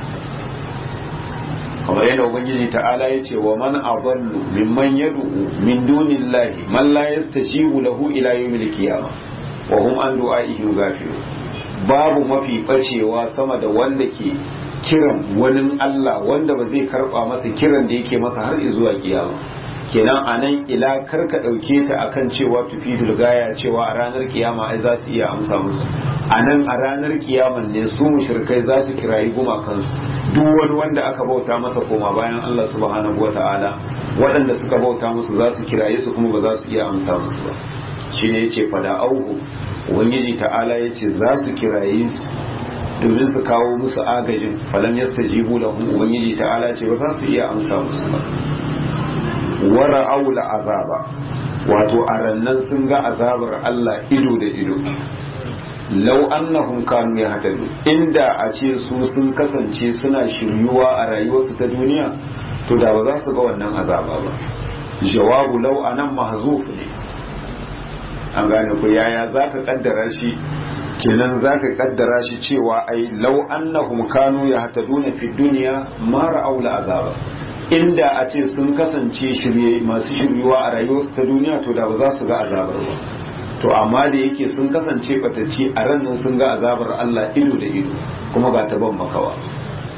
kamar yadda ubangiji ta'ala ya ce wa man adallu mimman yad'u min dunillahi man la yastajibu lahu ila yawmil qiyamah wa hum an du'a'ihim ghafilun babu mafi bacewa sama da wanda ke kiran wani Allah wanda ba zai karɓa masa kiran da yake masa har zuwa kiyama kenan a nan ila karka ɗauke ta akan cewa tufidul gaya cewa a ranar kiyama ai za su iya amsa musu a nan a ranar kiyaman ne su mushrikai za su kirayi gumakansu duk wani wanda aka bauta masa koma bayan Allah subhanahu wata'ala waɗanda suka bauta musu za su kiraye su kuma ba za su iya amsa musu ba shine yace fada auhu ubangiji ta'ala yace za su kiraye su domin su kawo musu agajin falam yastajibu lahum ubangiji ta'ala ce ba za su iya amsa musu ba wara aula azaba wato a rannan sun ga azabar Allah ido da ido lau annahum kanu yahtadu inda a ce su sun kasance suna shiryuwa a rayuwarsu ta duniya to da ba za su ga wannan azaba ba jawabu lau anan mahzuf ne an gane ku yaya zaka kaddara shi kenan zaka kaddara shi cewa ai lau annahum kanu yahtaduna fi dunya ma ra'aula azaba inda a ce sun kasance masu shiryuwa a rayuwarsu ta duniya to da ba za su ga azabar ba to amma da yake sun kasance batacci a ranar sun ga azabar Allah ido da ido kuma ga taban makawa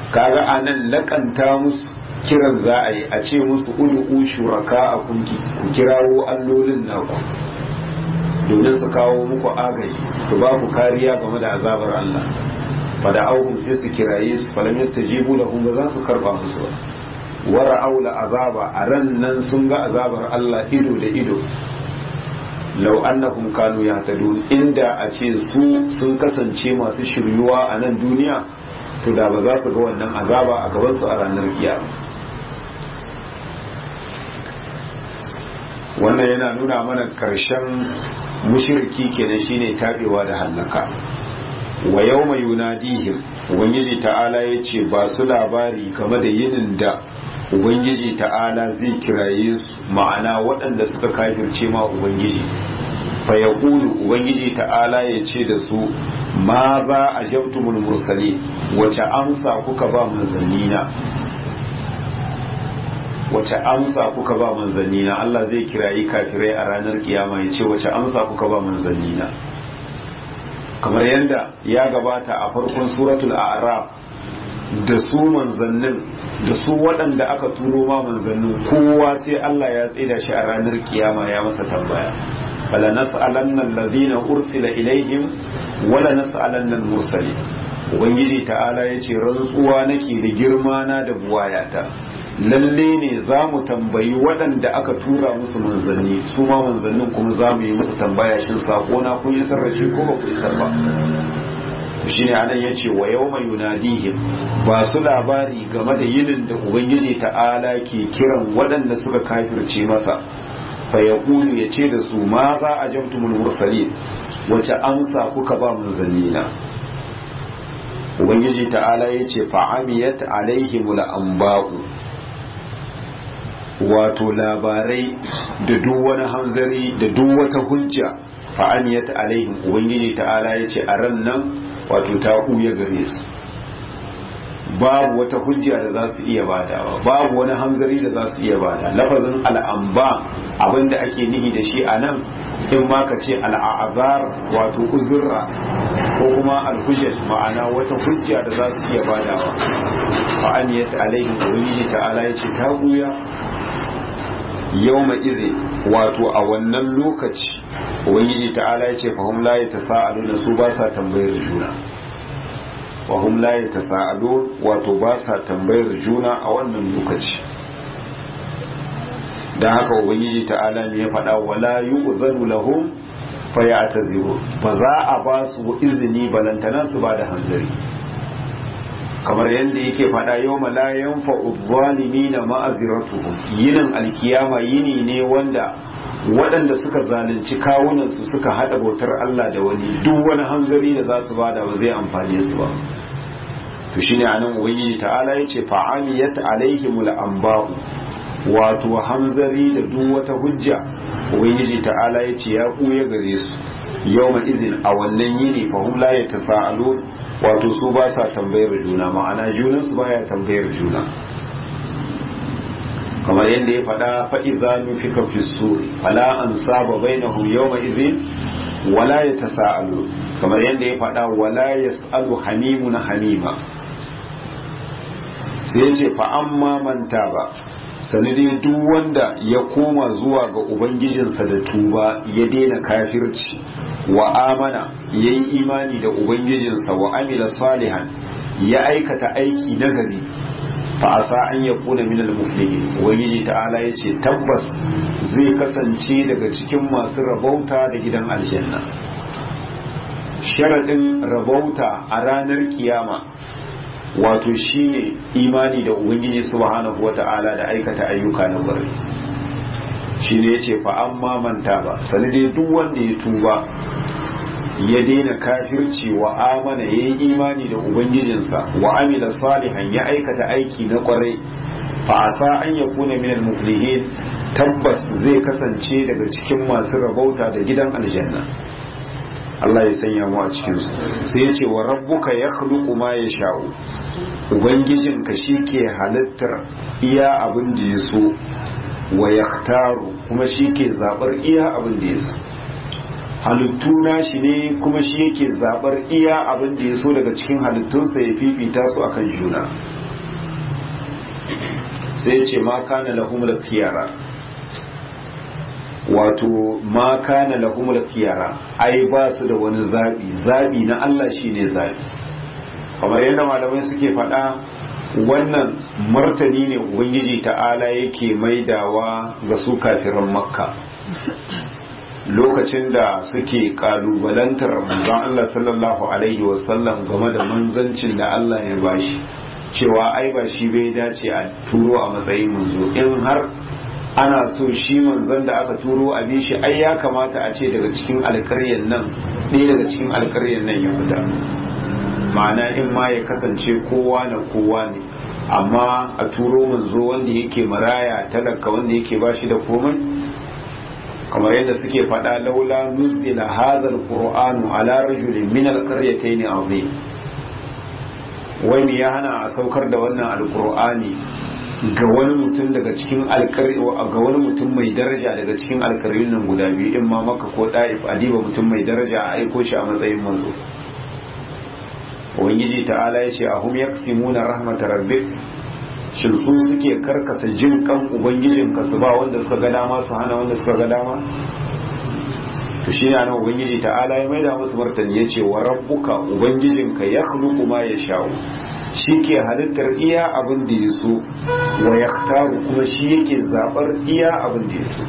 kaga anan lakanta musu kiran za a yi a ce musu ud'u shuraka a kunki ku kirawo allolin naku domin su kawo muku agaji su ba ku kariya game da azabar Allah fada auhum sai su kiraye su falam yastajibu lahum ba za su karba musu ba wara aula azaba a ran nan sun ga azabar Allah ido da ido law annahum kanu yahtadun inda a ce su sun kasance masu shiryuwa a nan duniya to da ba za su ga wannan azaba a gaban su a ranar kiyama. Wannan yana nuna mana karshen mushriki kenan shine tabewa da halaka. Wa yawma yunadihim ubangiji ta'ala yace ba su labari game da yinin da ubangiji ta'ala zai kiraye su, ma'ana waɗanda suka kafirce ma ubangiji fa yaqulu ubangiji ta'ala yace da su ma za ajabtumul mursalin, wace amsa kuka ba manzannina, wace amsa kuka ba manzannina. Allah zai kirayi kafirai a ranar kiyama yace wace amsa kuka ba manzannina, kamar yadda ya gabata a farkon suratul a'raf da su manzannin da su waɗanda aka turo ma manzannin kowa sai Allah ya tsida shi a ranar kiyama ya masa tambaya, bala nas'alanna allazina ursila ilaihim wala nas'alanna al-mursalin. ubangiji ta'ala yace rantsuwa nake da girma na da buwayata, lalle ne za mu tambayi waɗanda aka tura musu manzanni, su ma manzannin kuma za mu yi musu tambaya shin sako na kun isar da shi ko ba ku isar ba. shine anan yace wa yawma yunadihim, ba su labari game da yinin da ubangiji ta'ala ke kiran waɗanda suka kafirce masa, fa yaqulu yace da su ma za ajabtumul mursalin, wace amsa kuka ba manzannina. ubangiji ta'ala yace fa amiyat alaihimul anba'u, wato labarai da duk wani hanzari da duk wata hujja fa amiyat alaihim, ubangiji ta'ala yace a ran nan wato ta ɓuya gare su, babu wata hujja da za su iya badawa, babu wani hanzari da za su iya bada. lafazin al'amba abinda ake nihi da shi a nan in ma ka ce al'azar wato uzurra ko kuma alhujjat, ma'ana wata hujja da za su iya badawa. fa'aniyat alaihim, ubangiji ta'ala ya ce ta ɓuya yawma idhi, wato a wannan lokaci ubangiji ta'ala ya ce fahum la yatasaaluna, su ba sa tambayar juna. fahum la yatasaalun, wato ba sa tambayar juna a wannan lokaci. dan haka ubangiji ta'ala ne ya faɗa wala yu'zanu lahum fayataziru, ba za a ba su izini balantana su ba da hanzari, kamar yadda yake faɗa yawma la yanfa'u adh-dhalimina ma'aziratuhum, yinin alkiyama yini ne wanda waɗanda suka zalunci kawunansu suka haɗa bautar Allah da wani, duk wani hanzari da za su bada ba zai amfane su ba. to shine anan ubangiji ta'ala yace fa'aliyat alaihimul anba'u, wato hanzari da duk wata hujja ubangiji ta'ala yace ya kuya gare su yawma idin, a wannan yini fahum la yatasaalun, wato su ba sa tambayar juna, ma'ana junan su baya tambayar juna. kamar yadda ya faɗa fa'iza nufika fi suri fala an saba bainahum yawma idhin wala yatasaalu, kamar yadda ya faɗa wala yasalu hamimun hamima. sai ya ce fa amma man taba, sanadi duk wanda ya koma zuwa ga ubangijinsa da tuba, ya daina kafirci, wa amana yayi imani da ubangijinsa, wa amila salihan ya aikata aiki nagari, fa asa an yakuna min al-muflihin, ubangiji ta'ala yace tabbas zai kasance daga cikin masu rabauta da gidan aljanna. sharadin rabauta a ranar kiyama wato shine imani da ubangiji subhanahu wata'ala da aikata ayyuka na kwarai. shine yace fa amma man taba, sanade duk wanda ya tuba ya daina kafirci, wa amana ya yi imani da ubangijinsa, wa amila salihan ya aikata aiki na kwarai, fa asa an yakuna min al-muflihin, tabbas zai kasance daga cikin masu rabauta da gidan aljanna. Allah ya sanya mu a cikin su. sai ya ce wa rabbuka yakhluqu ma yasha'u, ubangijinka shike halittar iya abin da ya so, wa yaktaru, kuma shike zabar iya abin da ya so. halittu nashi ne kuma shi yake zabar iya abin da ya so daga cikin halittunsa ya fifita su akan juna. sai ya ce ma kana lahumul khiyara, wato ma kana lahumul khiyara, ai ba su da wani zabi na Allah shine zabi. kamar yadda malamai suke faɗa, wannan martani ne ubangiji ta'ala yake maidawa ga su kafiran makka lokacin da suke kalubalantar manzon Allah sallallahu alaihi wasallam game da manzancin da Allah ya bashi, cewa ai ba shi bai dace a turo a matsayin manzo, in har ana so shi manzon da aka turo a bi shi ai ya kamata a ce daga cikin alƙaryar nan ɗaya daga cikin alƙaryar nan ya fita, ma'ana in ma ya kasance kowa na kowa ne, amma a turo manzo wanda yake maraya talaka wanda yake bashi da komai, kamar yadda suke faɗa laula nuzila hadha alqur'anu ala rajulin min alqaryatayn azim, wai me ya hana a saukar da wannan alqur'ani ga wani mutum daga cikin ga wani mutum mai daraja daga cikin alƙaryun nan guda biyu, in ma Makka ko Taif, adiba mutum mai daraja a aiko shi a matsayin manzo. Ubangiji ta'ala ya ce ahum yaksimuna rahmat rabbik, shin su suke karkasa jin kan ubangijinka su ba wanda suka ga dama su hana wanda suka ga dama? to shi ne ubangiji ta'ala ya maida musu martani ya ce wa rabbuka, ubangijinka ya khluqu ma yasha'u, shi ke halittar iya abin da ya so, wa yaktaru, kuma shi yake zabar iya abin da ya so.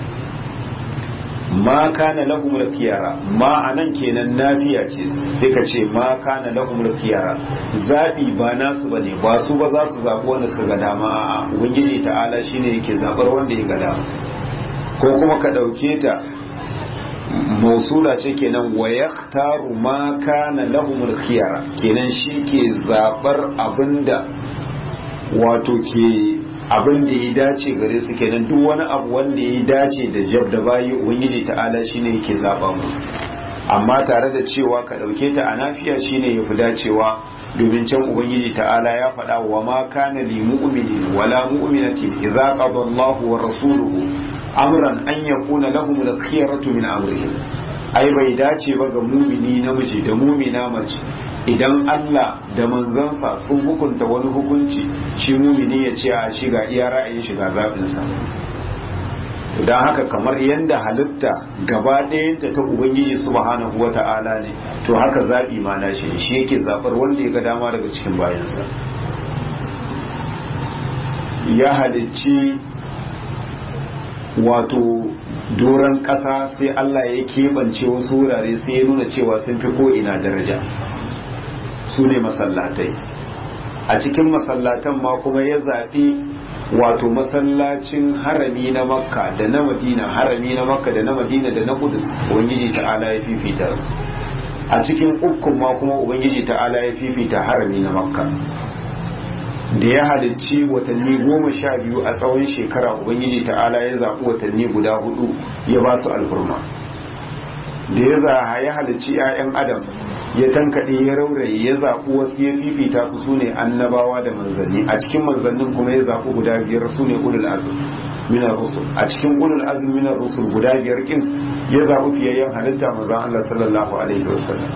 ma kana lahumul khiyara, ma anan kenan nafiya ce, sai ka ce ma kana lahumul khiyara, zabi ba nasu bane, ba su ba za su zabi wanda suka ga dama, a'a ubangiji ta'ala shine yake zabar wanda ya ga dama. ko kuma ka dauke ta mausula ce kenan, wa yaktaru ma kana lahumul khiyara, kenan shi ke zabar abinda wato ke abin da ya dace gare su, kenan duk wani abu wanda ya dace da jab da bayi ubangiji ta'ala shine yake zaba musu. amma tare da cewa ka dauke ta a nafiya shine yafi dacewa, domin can ubangiji ta'ala ya faɗa wa ma kana li mu'minin wala mu'minatin idza qada Allahu wa rasuluhu amran an yakuna lahum al-khiyaratu min amrihim, ai bai dace ba ga mumini namiji da mumina mace idan Allah da manzansa sun hukunta wani hukunci, shi mumini ya ce a shiga iya ra'ayin shiga zaɓinsa. don haka kamar yadda halitta gaba ɗayanta ta ubangiji subhanahu wa ta'ala ne, to haka zaɓi ma na shi yake zaɓar wanda ya ga dama daga cikin bayansa. ya halicci wato doron ƙasa, sai Allah ya keɓance wasu wurare sai ya nuna cewa sun fi ko ina daraja, su ne masallatai. a cikin masallatan ma kuma ya zaɓi wato masallacin harami na makka da na madina, harami na makka da na madina da na kudus, ubangiji ta'ala ya fifita su. a cikin ukun ma kuma ubangiji ta'ala ya fifita harami na makka. da ya halicci watanni 12 a tsawon shekara, ubangiji ta'ala ya zaɓi watanni guda 4 ya ba su alfurma. da ya halicci 'ya'yan adam ya tankaɗe ya rauraye, ya zaɓi wasu ya fifita su sune annabawa da manzanni. a cikin manzannin kuma ya zaɓi guda 5 sune ulul azm minar rusul. a cikin ulul azm minar rusul guda 5 kin ya zaɓi fiyayyen halitta manzon Allah sallallahu alaihi wasallam.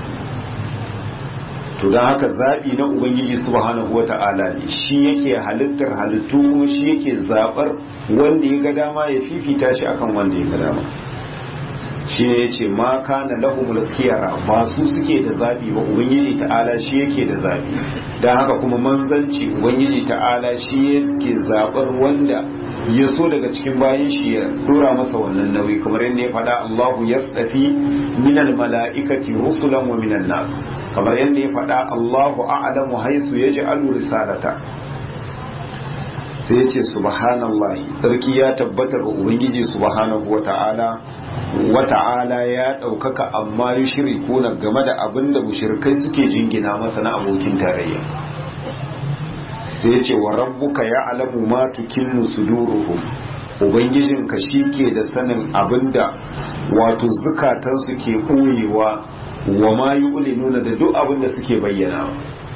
to don haka zaɓi na ubangiji subhanahu wata'ala ne, shi yake halittar halittu kuma shi yake zaɓar wanda ya ga dama ya fifita shi akan wanda ya ga dama. shi ne ya ce ma kana lahumul khiyara, ba su suke da zabi ba, ubangiji ta'ala shi yake da zabi. don haka kuma manzanci ubangiji ta'ala shi yake zabar wanda ya so daga cikin bayan shi ya dora masa wannan nauyi, kamar yadda ya faɗa Allahu yastafi minal mala'ikati rusulan wa minan nas, kamar yadda ya faɗa Allahu a'lamu haythu yaj'alu risalata. sai ya ce subhanallahi, sarki ya tabbata ga ubangiji subhanahu wa ta'ala ya ɗaukaka, amma yi shiri kuna game da abin da mushrikai suke jingina masa na abokin tarayya. sai ya ce wa rabbuka ya alamu ma tukinnu suduruhum, ubangijinka shi ke da sanin abin da wato zukatansu ke ɓoyewa, wa ma yi nuna da duk abin da suke bayyana.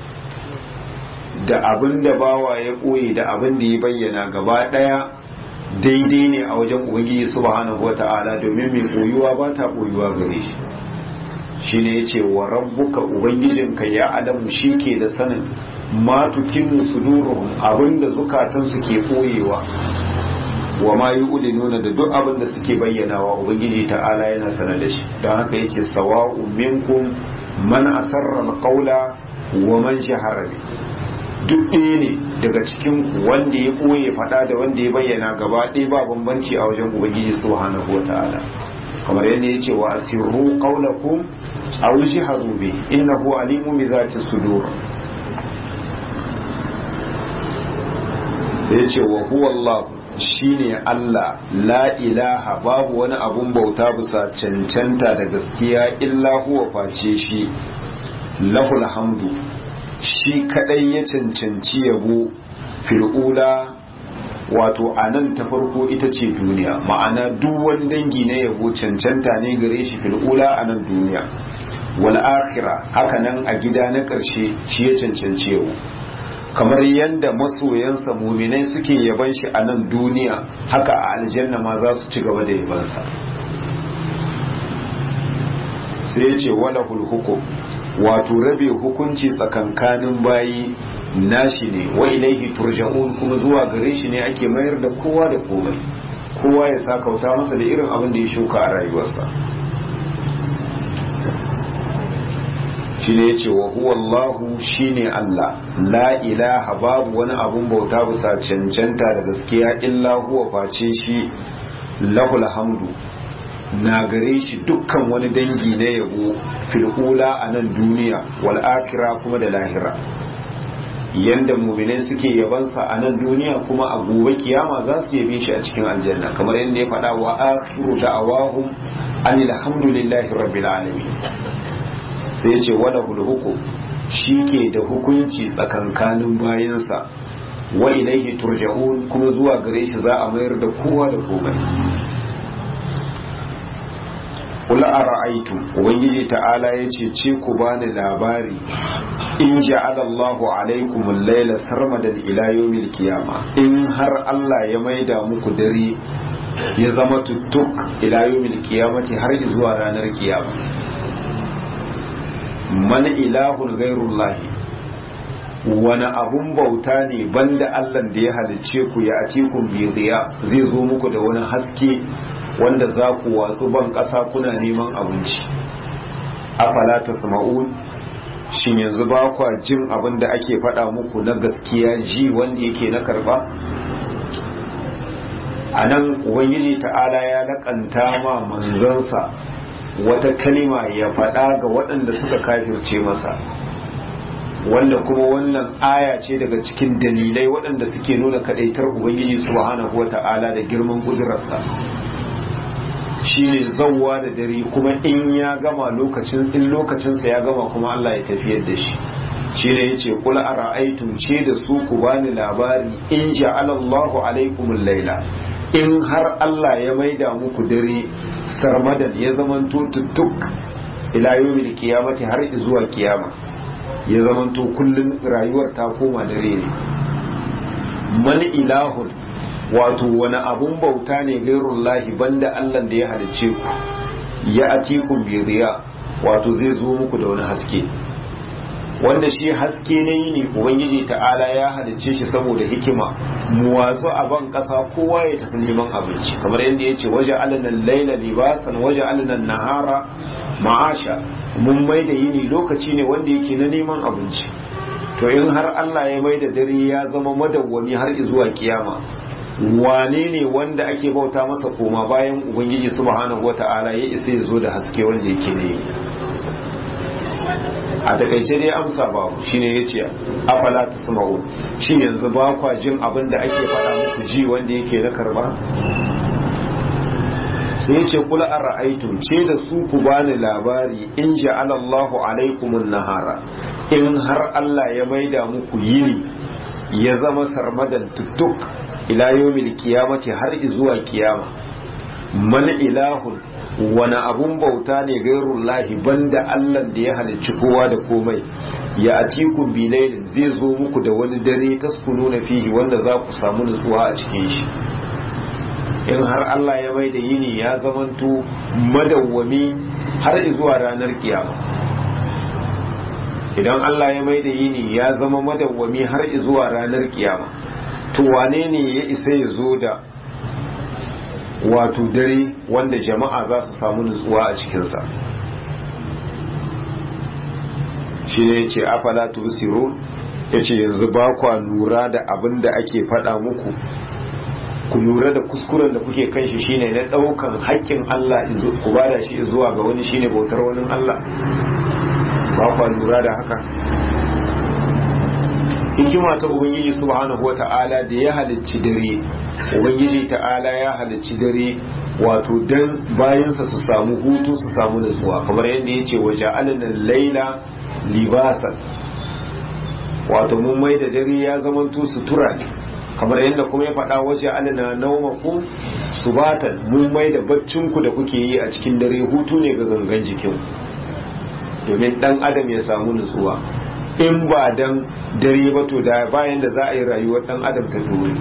da abin da bawa ya ɓoye da abin da ya bayyana gaba ɗaya daidai ne a wajen ubangiji subhanahu wata'ala, domin mai ɓoyuwa ba ta ɓoyuwa gare shi. shi ne ya ce wa rabbuka, ubangijinka ya adamu shi ke da sanin ma tukinnu suduruhum abinda zukatansu ke koyewa wa ma yu'linuna da duk abinda suke bayyanawa ubangiji ta'ala yana sanar da shi don haka yace sawa'u minkum man asarra alqawla wa man jahara bi duk ɗaya ne daga cikin wanda ya ɓoye faɗa da wanda ya bayyana gaba ɗaya ba bambanci a wajen ubangiji subhanahu wata'ala kamar yadda ya ce wa asirru qawlakum aw jahru bi innahu alimun bi zati sudur ya ce wa huwa Allah shine Allah la ilaha babu wani abun bauta bisa cancanta da gaskiya illa huwa face shi lahul hamdu shi kadai ya cancanci yabo fil'ula wato anan ta farko ita ce duniya ma'ana duk wani dangi na yabo cancanta ne gare shi fil'ula anan duniya wal akhirah haka nan a gida na karshe shi ya cancanci yabo kamar yadda masoyansa muminai suke yaban shi a nan duniya haka a aljanna ma za su ci gaba da yabansa sai ya ce walahul hukum wato rabe hukunci tsakankanin bayi nashi ne wa ilaihi turja'un kuma zuwa gare shi ne ake mayar da kowa da komai kowa ya sakauta masa da irin abin da ya shuka a rayuwarsa shi ne ya ce wa huwallahu shi ne Allah la ilaha babu wani abun bauta bisa cancanta da gaskiya illa huwa face shi lahul hamdu na gare shi dukkan wani dangi na yabo fil'ula a nan duniya wal akira kuma da lahira yanda mu'minai suke yabansa a nan duniya kuma a gobe kiyama za su yabe shi a cikin aljanna kamar yadda ya faɗa wa akhiru da'awahum anil hamdulillahi rabbil alamin sai ce wala hukum shi ke da hukunci tsakankanin bayansa wa ilaihi turja'un kuma zuwa gare shi za a mayar da kowa da komai kula a ra'aitu ubangiji ta'ala ya ce ku bani labari in ja'ala Allahu alaikum al-laila sarmadan ila yawmil qiyama in har Allah ya maida muku dare ya zama tuttuk ila yawmil qiyamati har zuwa ranar kiyama man ilahun gairullahi wani abun bauta ne banda Allah da ya halicce ku ya atikun bidiya zai zo muku da wani haske wanda za ku watsu ban ƙasa kuna neman abinci afala tasma'un shin yanzu ba kwa jin abin da ake faɗa muku na gaskiya ji wanda yake na karba a nan ubangiji ta'ala ya laƙanta ma manzansa wata kalima ya faɗa ga waɗanda suka kafirce masa wanda kuma wannan aya ce daga cikin dalilai waɗanda suke nuna kaɗaitar ubangiji subhanahu wata'ala da girman ƙudurarsa shine zawwa da dare kuma in ya gama lokacinsa ya gama kuma Allah ya tafiyar da shi shine yace qul ara'aytum ce da su ku bani labari in ja'ala Allahu alaykumul layla in har Allah ya maida muku dare sarmadan ya zamanto tuttuk ila yawmil qiyamati har zuwa kiyama ya zamanto kullun rayuwar ta koma dare ne man ilahun wato wani abun bauta ne gairullahi banda Allah da ya halicce ku ya atikum bi riya wato zai zo muku da wani haske wanda shi haske ne yini ubangiji ta'ala ya halicce shi saboda hikima mu watsu a ban kasa kowa ya tafi neman abinci kamar yadda yace waje alanan laila libasan waje alanan nahara ma'asha mun mai da yini lokaci ne wanda yake na neman abinci to in har Allah ya mai da dare ya zama madawwami har zuwa kiyama wane ne wanda ake bauta masa koma bayan ubangiji subhanahu wata'ala ya isa ya zo da haske wanda yake ne a takaice dai amsa babu shine yace afala tasma'u shi yanzu ba kwa jin abin da ake faɗa muku ji wanda yake na karba sai yace kula ara'aytum ce da su ku bani labari in ja'ala Allahu alaykumun nahara in har Allah ya maida muku yini ya zama sarmadan tuttuk ila yawmil qiyamati har zuwa kiyama man ilahun wani abun bauta ne gairullahi banda Allah da ya halicci kowa da komai ya atikum bilailin zai zo muku da wani dare taskununa fihi wanda za ku samu nutsuwa a cikin shi in har Allah ya mai da yini ya zamanto madawwami har zuwa ranar kiyama idan Allah ya mai da yini ya zama madawwami har zuwa ranar kiyama, to wane ne ya isa ya zo da wato dare wanda jama'a za su samu nutsuwa a cikinsa? shi ne ya ce afala tubsirun, ya ce yanzu ba kwa lura da abin da ake faɗa muku, ku lura da kuskuren da kuke kan shi shine na ɗaukan haƙƙin Allah ku bada shi zuwa ga wani, shine bautar wani Allah. Ba kwa lura da haka? Hikima ta Ubangiji subhanahu wa ta'ala da ya halicci dare, Ubangiji ta'ala ya halicci dare wato dan bayansa su samu hutu, su samu nutsuwa, kamar yadda ya ce waje alanan laila libasan, wato mun mai da dare ya zamanto sutura ne, kamar yadda kuma ya faɗa waje alana naumakum subatan, mun mai da baccinku da kuke yi a cikin dare hutu ne ga gangan jikin, domin dan adam ya samu nutsuwa. In ba dan dare ba to da bayan da za a yi rayuwar dan adam ta dore.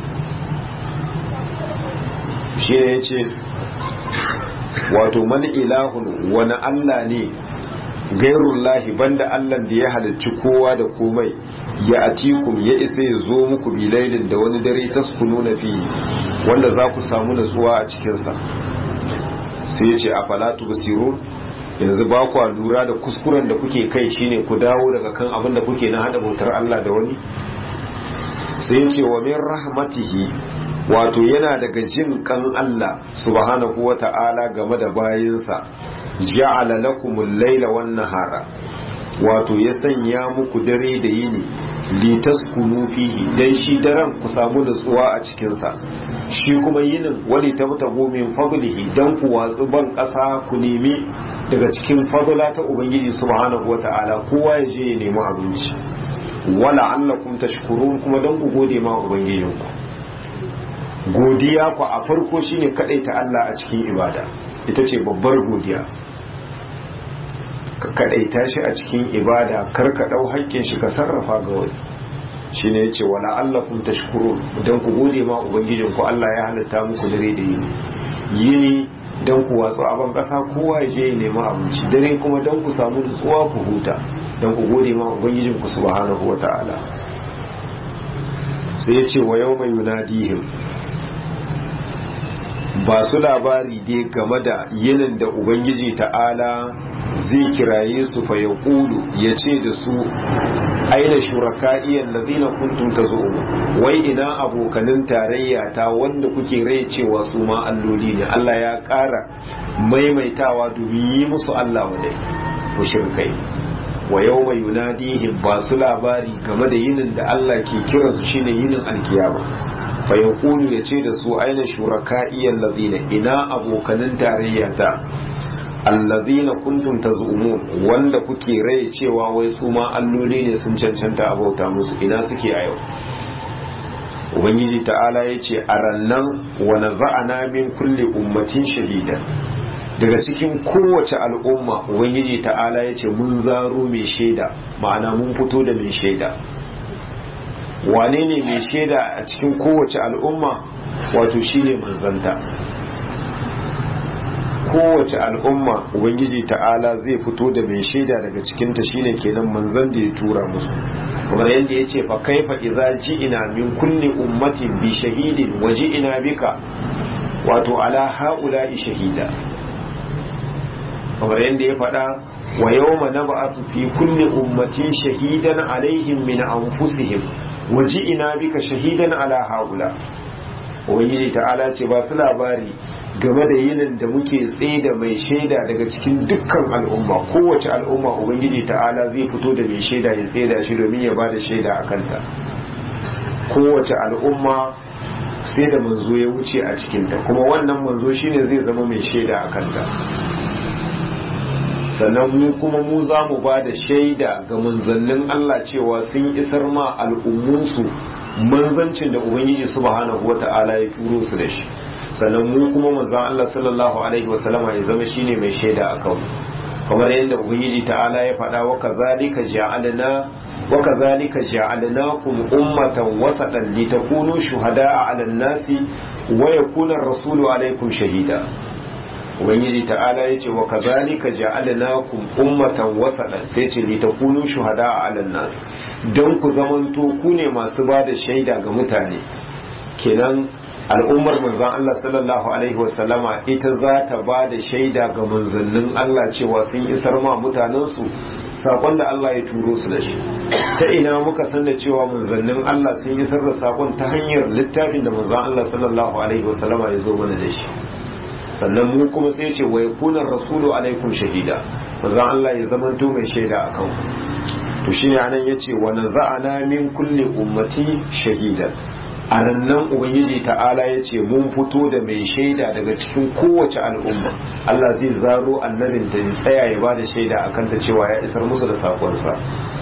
Shi ne ya ce wato man ilahun, wani Allah ne gairullahi banda Allah da ya halicci kowa da komai, ya atikum ya isa ya zo muku bilailin da wani dare taskununa fi, wanda za ku samu nutsuwa a cikinsa. Sai ya ce afala tubsirun, yanzu ba ku lura da kuskuren da kuke kai, shine ku dawo daga kan abin da kuke na hada bautar Allah da wani. Sai ya ce wa min rahmatihi, wato yana daga jin kan Allah subhanahu wa ta'ala game da bayinsa, ja'ala lakumul laila wan nahara, wato ya sanya muku dare da yini, litaskunu fihi, dan shi daren ku samu nutsuwa a cikin sa, shi kuma yinin wali tabtagu min fadlihi, dan ku watsu ban kasa ku nemi daga cikin fadla ta ubangiji subhanahu wata'ala, kowa ya je ya nemi abinci, wala allakum tashkurun, kuma dan ku gode ma ubangijinku. Godiya ku a farko shine kadaita Allah a cikin ibada, ita ce babbar godiya. Ka kadaita shi a cikin ibada, kar ka dau haƙƙin shi ka sarrafa ga wani, shine yace wala allakum tashkurun, dan ku gode ma ubangijinku. Allah ya halitta muku dare da yini dan ku watsu a ban kasa, kowa ya je ya nemi abinci, dare kuma dan ku samu nutsuwa ku huta, dan ku gode ma ubangijinku subhanahu wata'ala. Sai yace wa yawma yunadihim, ba su labari dai game da yinin da ubangiji ta'ala zai kiraye su fa ya kulu, ya ce da su aina shuraka'iyan lazina kuntum tazumu, wai ina abokanin tarayya ta wanda kuke rai cewa su ma alloli ne. Allah ya ƙara maimaitawa domin yi musu Allah wadai mushrikai. Wa yawma yunadihim, ba su labari game da yinin da Allah ke kiransu, shine yinin alkiyama. fa yaqulu yace da su aina shuraka'i allazina, ina abokanin tarayya ta allazina kuntum tazumun, wanda kuke rai cewa wai su ma alloli ne sun cancanta abauta musu, ina suke a yau? Ubangiji ta'ala yace a rannan wa naza'ana min kulli ummatin shahida, daga cikin kowace al'umma ubangiji ta'ala yace mun zaro mai shaida, ma'ana mun fito da mai shaida. Wane ne mai shaida a cikin kowace al'umma? Wato shine manzanta. Kowace al'umma ubangiji ta'ala zai fito da mai shaida daga cikinta, shine kenan manzan da ya tura musu, kamar yadda ya ce fa kaifa idza ji'ina min kulli ummatin bi shahidin wa ji'ina bika, wato ala haula'i shahida, kamar yadda ya faɗa wa yawma nab'athu fi kulli ummatin shahidan alaihim min anfusihim wa ji'ina bika shahidan ala haula. Ubangiji ta'ala ce ba su labari game da yinin da muke tsaye da mai shaida daga cikin dukkan al'umma, kowace al'umma ubangiji ta'ala zai fito da mai shaida ya tsaye da shi domin ya bada shaida a kanta. Kowace al'umma sai da manzo ya wuce a cikinta, kuma wannan manzo shine zai zama mai shaida a kanta. Sannan mu kuma mu za mu ba da shaida ga manzannin Allah cewa sun isar ma al'ummunsu manzancin da ubangiji subhanahu wata'ala ya turo su da shi. Sannan mu kuma manzan Allah sallallahu alaihi wasallama ya zama shine mai shaida a kanmu, kamar yadda ubangiji ta'ala ya faɗa wa kazalika ja'alnakum ummatan wasatan litakunu shuhada'a 'alan nasi wa yakuna ar-rasulu 'alaykum shahida. ubangiji ta'ala ya ce wa kazalika ja'alnakum ummatan wasatan sai ce li takunu shuhada'a 'alan nas dan ku zamanto ku ne masu bada shaida ga mutane. Kenan al'ummar manzon Allah sallallahu alaihi wasallama ita za ta bada shaida ga manzannin Allah cewa sun isar ma mutanensu sakon da Allah ya turo su da shi. Ta ina muka san da cewa manzannin Allah sun isar da sakon ta hanyar littafin da manzon Allah sallallahu alaihi wasallama ya zo mana da shi. Sannan mu kuma sai ce wa yakuna rasulu alaikum shahida, manzon Allah ya zamanto mai shaida akan ku. To shine anan yace wa naza'ana min kulli ummati shahida. A nan ubangiji ta'ala yace mun fito da mai shaida daga cikin kowace al'umma. Allah zai zaro annabin ta ya tsaya ya bada shaida akan ta cewa ya isar musu da sakonsa.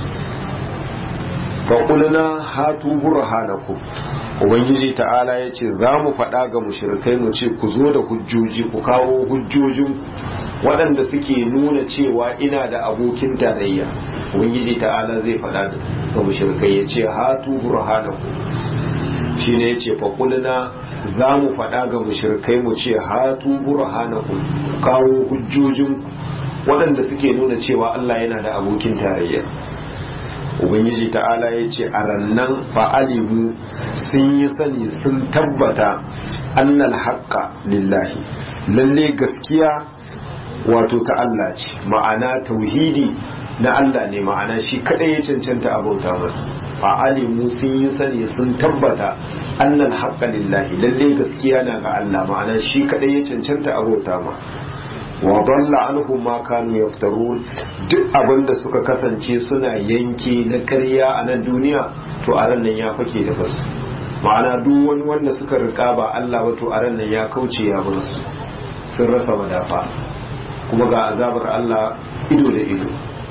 fa qulna hatu burhanakum, ubangiji ta'ala ya ce za mu faɗa ga mushrikai mu ce ku zo da hujjoji, ku kawo hujjojin waɗanda suke nuna cewa ina da abokin tarayya. Ubangiji ta'ala zai faɗa ga mushrikai ya ce hatu burhanakum, shi ne ya ce faƙulina za mu faɗa ga mushrikai mu ce hatu burhanakum, ku kawo hujjojin waɗanda suke nuna cewa Allah yana da abokin tarayya. Ubangiji ta'ala ya ce a rannan fa'alimu sun yi sani sun tabbata annal haqqa lillahi, lalle gaskiya wato ta Allah ce, ma'ana tauhidi na Allah ne, ma'ana shi kadai ya cancanta abauta masa. fa'alimu sun yi sani sun tabbata annal haqqa lillahi, lalle gaskiya na ga Allah, ma'ana shi kadai ya cancanta abauta ma. wa dalla anhum ma kanu yaftarun, duk abinda suka kasance suna yanke na ƙarya a nan duniya to a ran nan ya fake da basu, ma'ana duk wani wanda suka rika ba Allah ba to a ran nan ya kauce ya bar su, sun rasa madafa kuma ga azabar Allah ido da ido.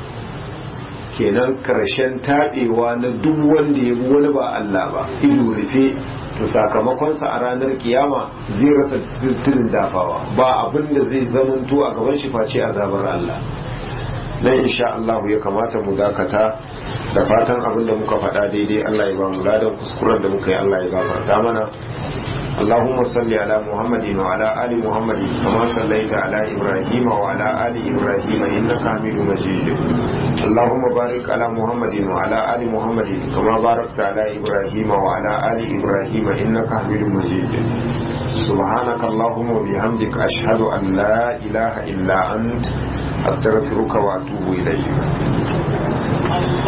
Kenan karshen taɓewa na duk wanda ya bi wani ba Allah ba ido rufe, to sakamakonsa a ranar kiyama zai rasa tudun dafawa, ba abin da zai zamanto a gaban shi face azabar Allah. nan insha Allah ya kamata mu dakata, da fatan abin da muka faɗa daidai Allah ya ba mu ladan, kuskuren da muka yi Allah ya gafarta mana. اللهم صل على محمد وعلى آل محمد كما صليت على إبراهيم وعلى آل إبراهيم إنك حميد مجيد. اللهم بارك على محمد وعلى آل محمد كما باركت على إبراهيم وعلى آل إبراهيم إنك حميد مجيد. سبحانك اللهم وبحمدك أشهد أن لا إله إلا أنت أستغفرك وأتوب إليك.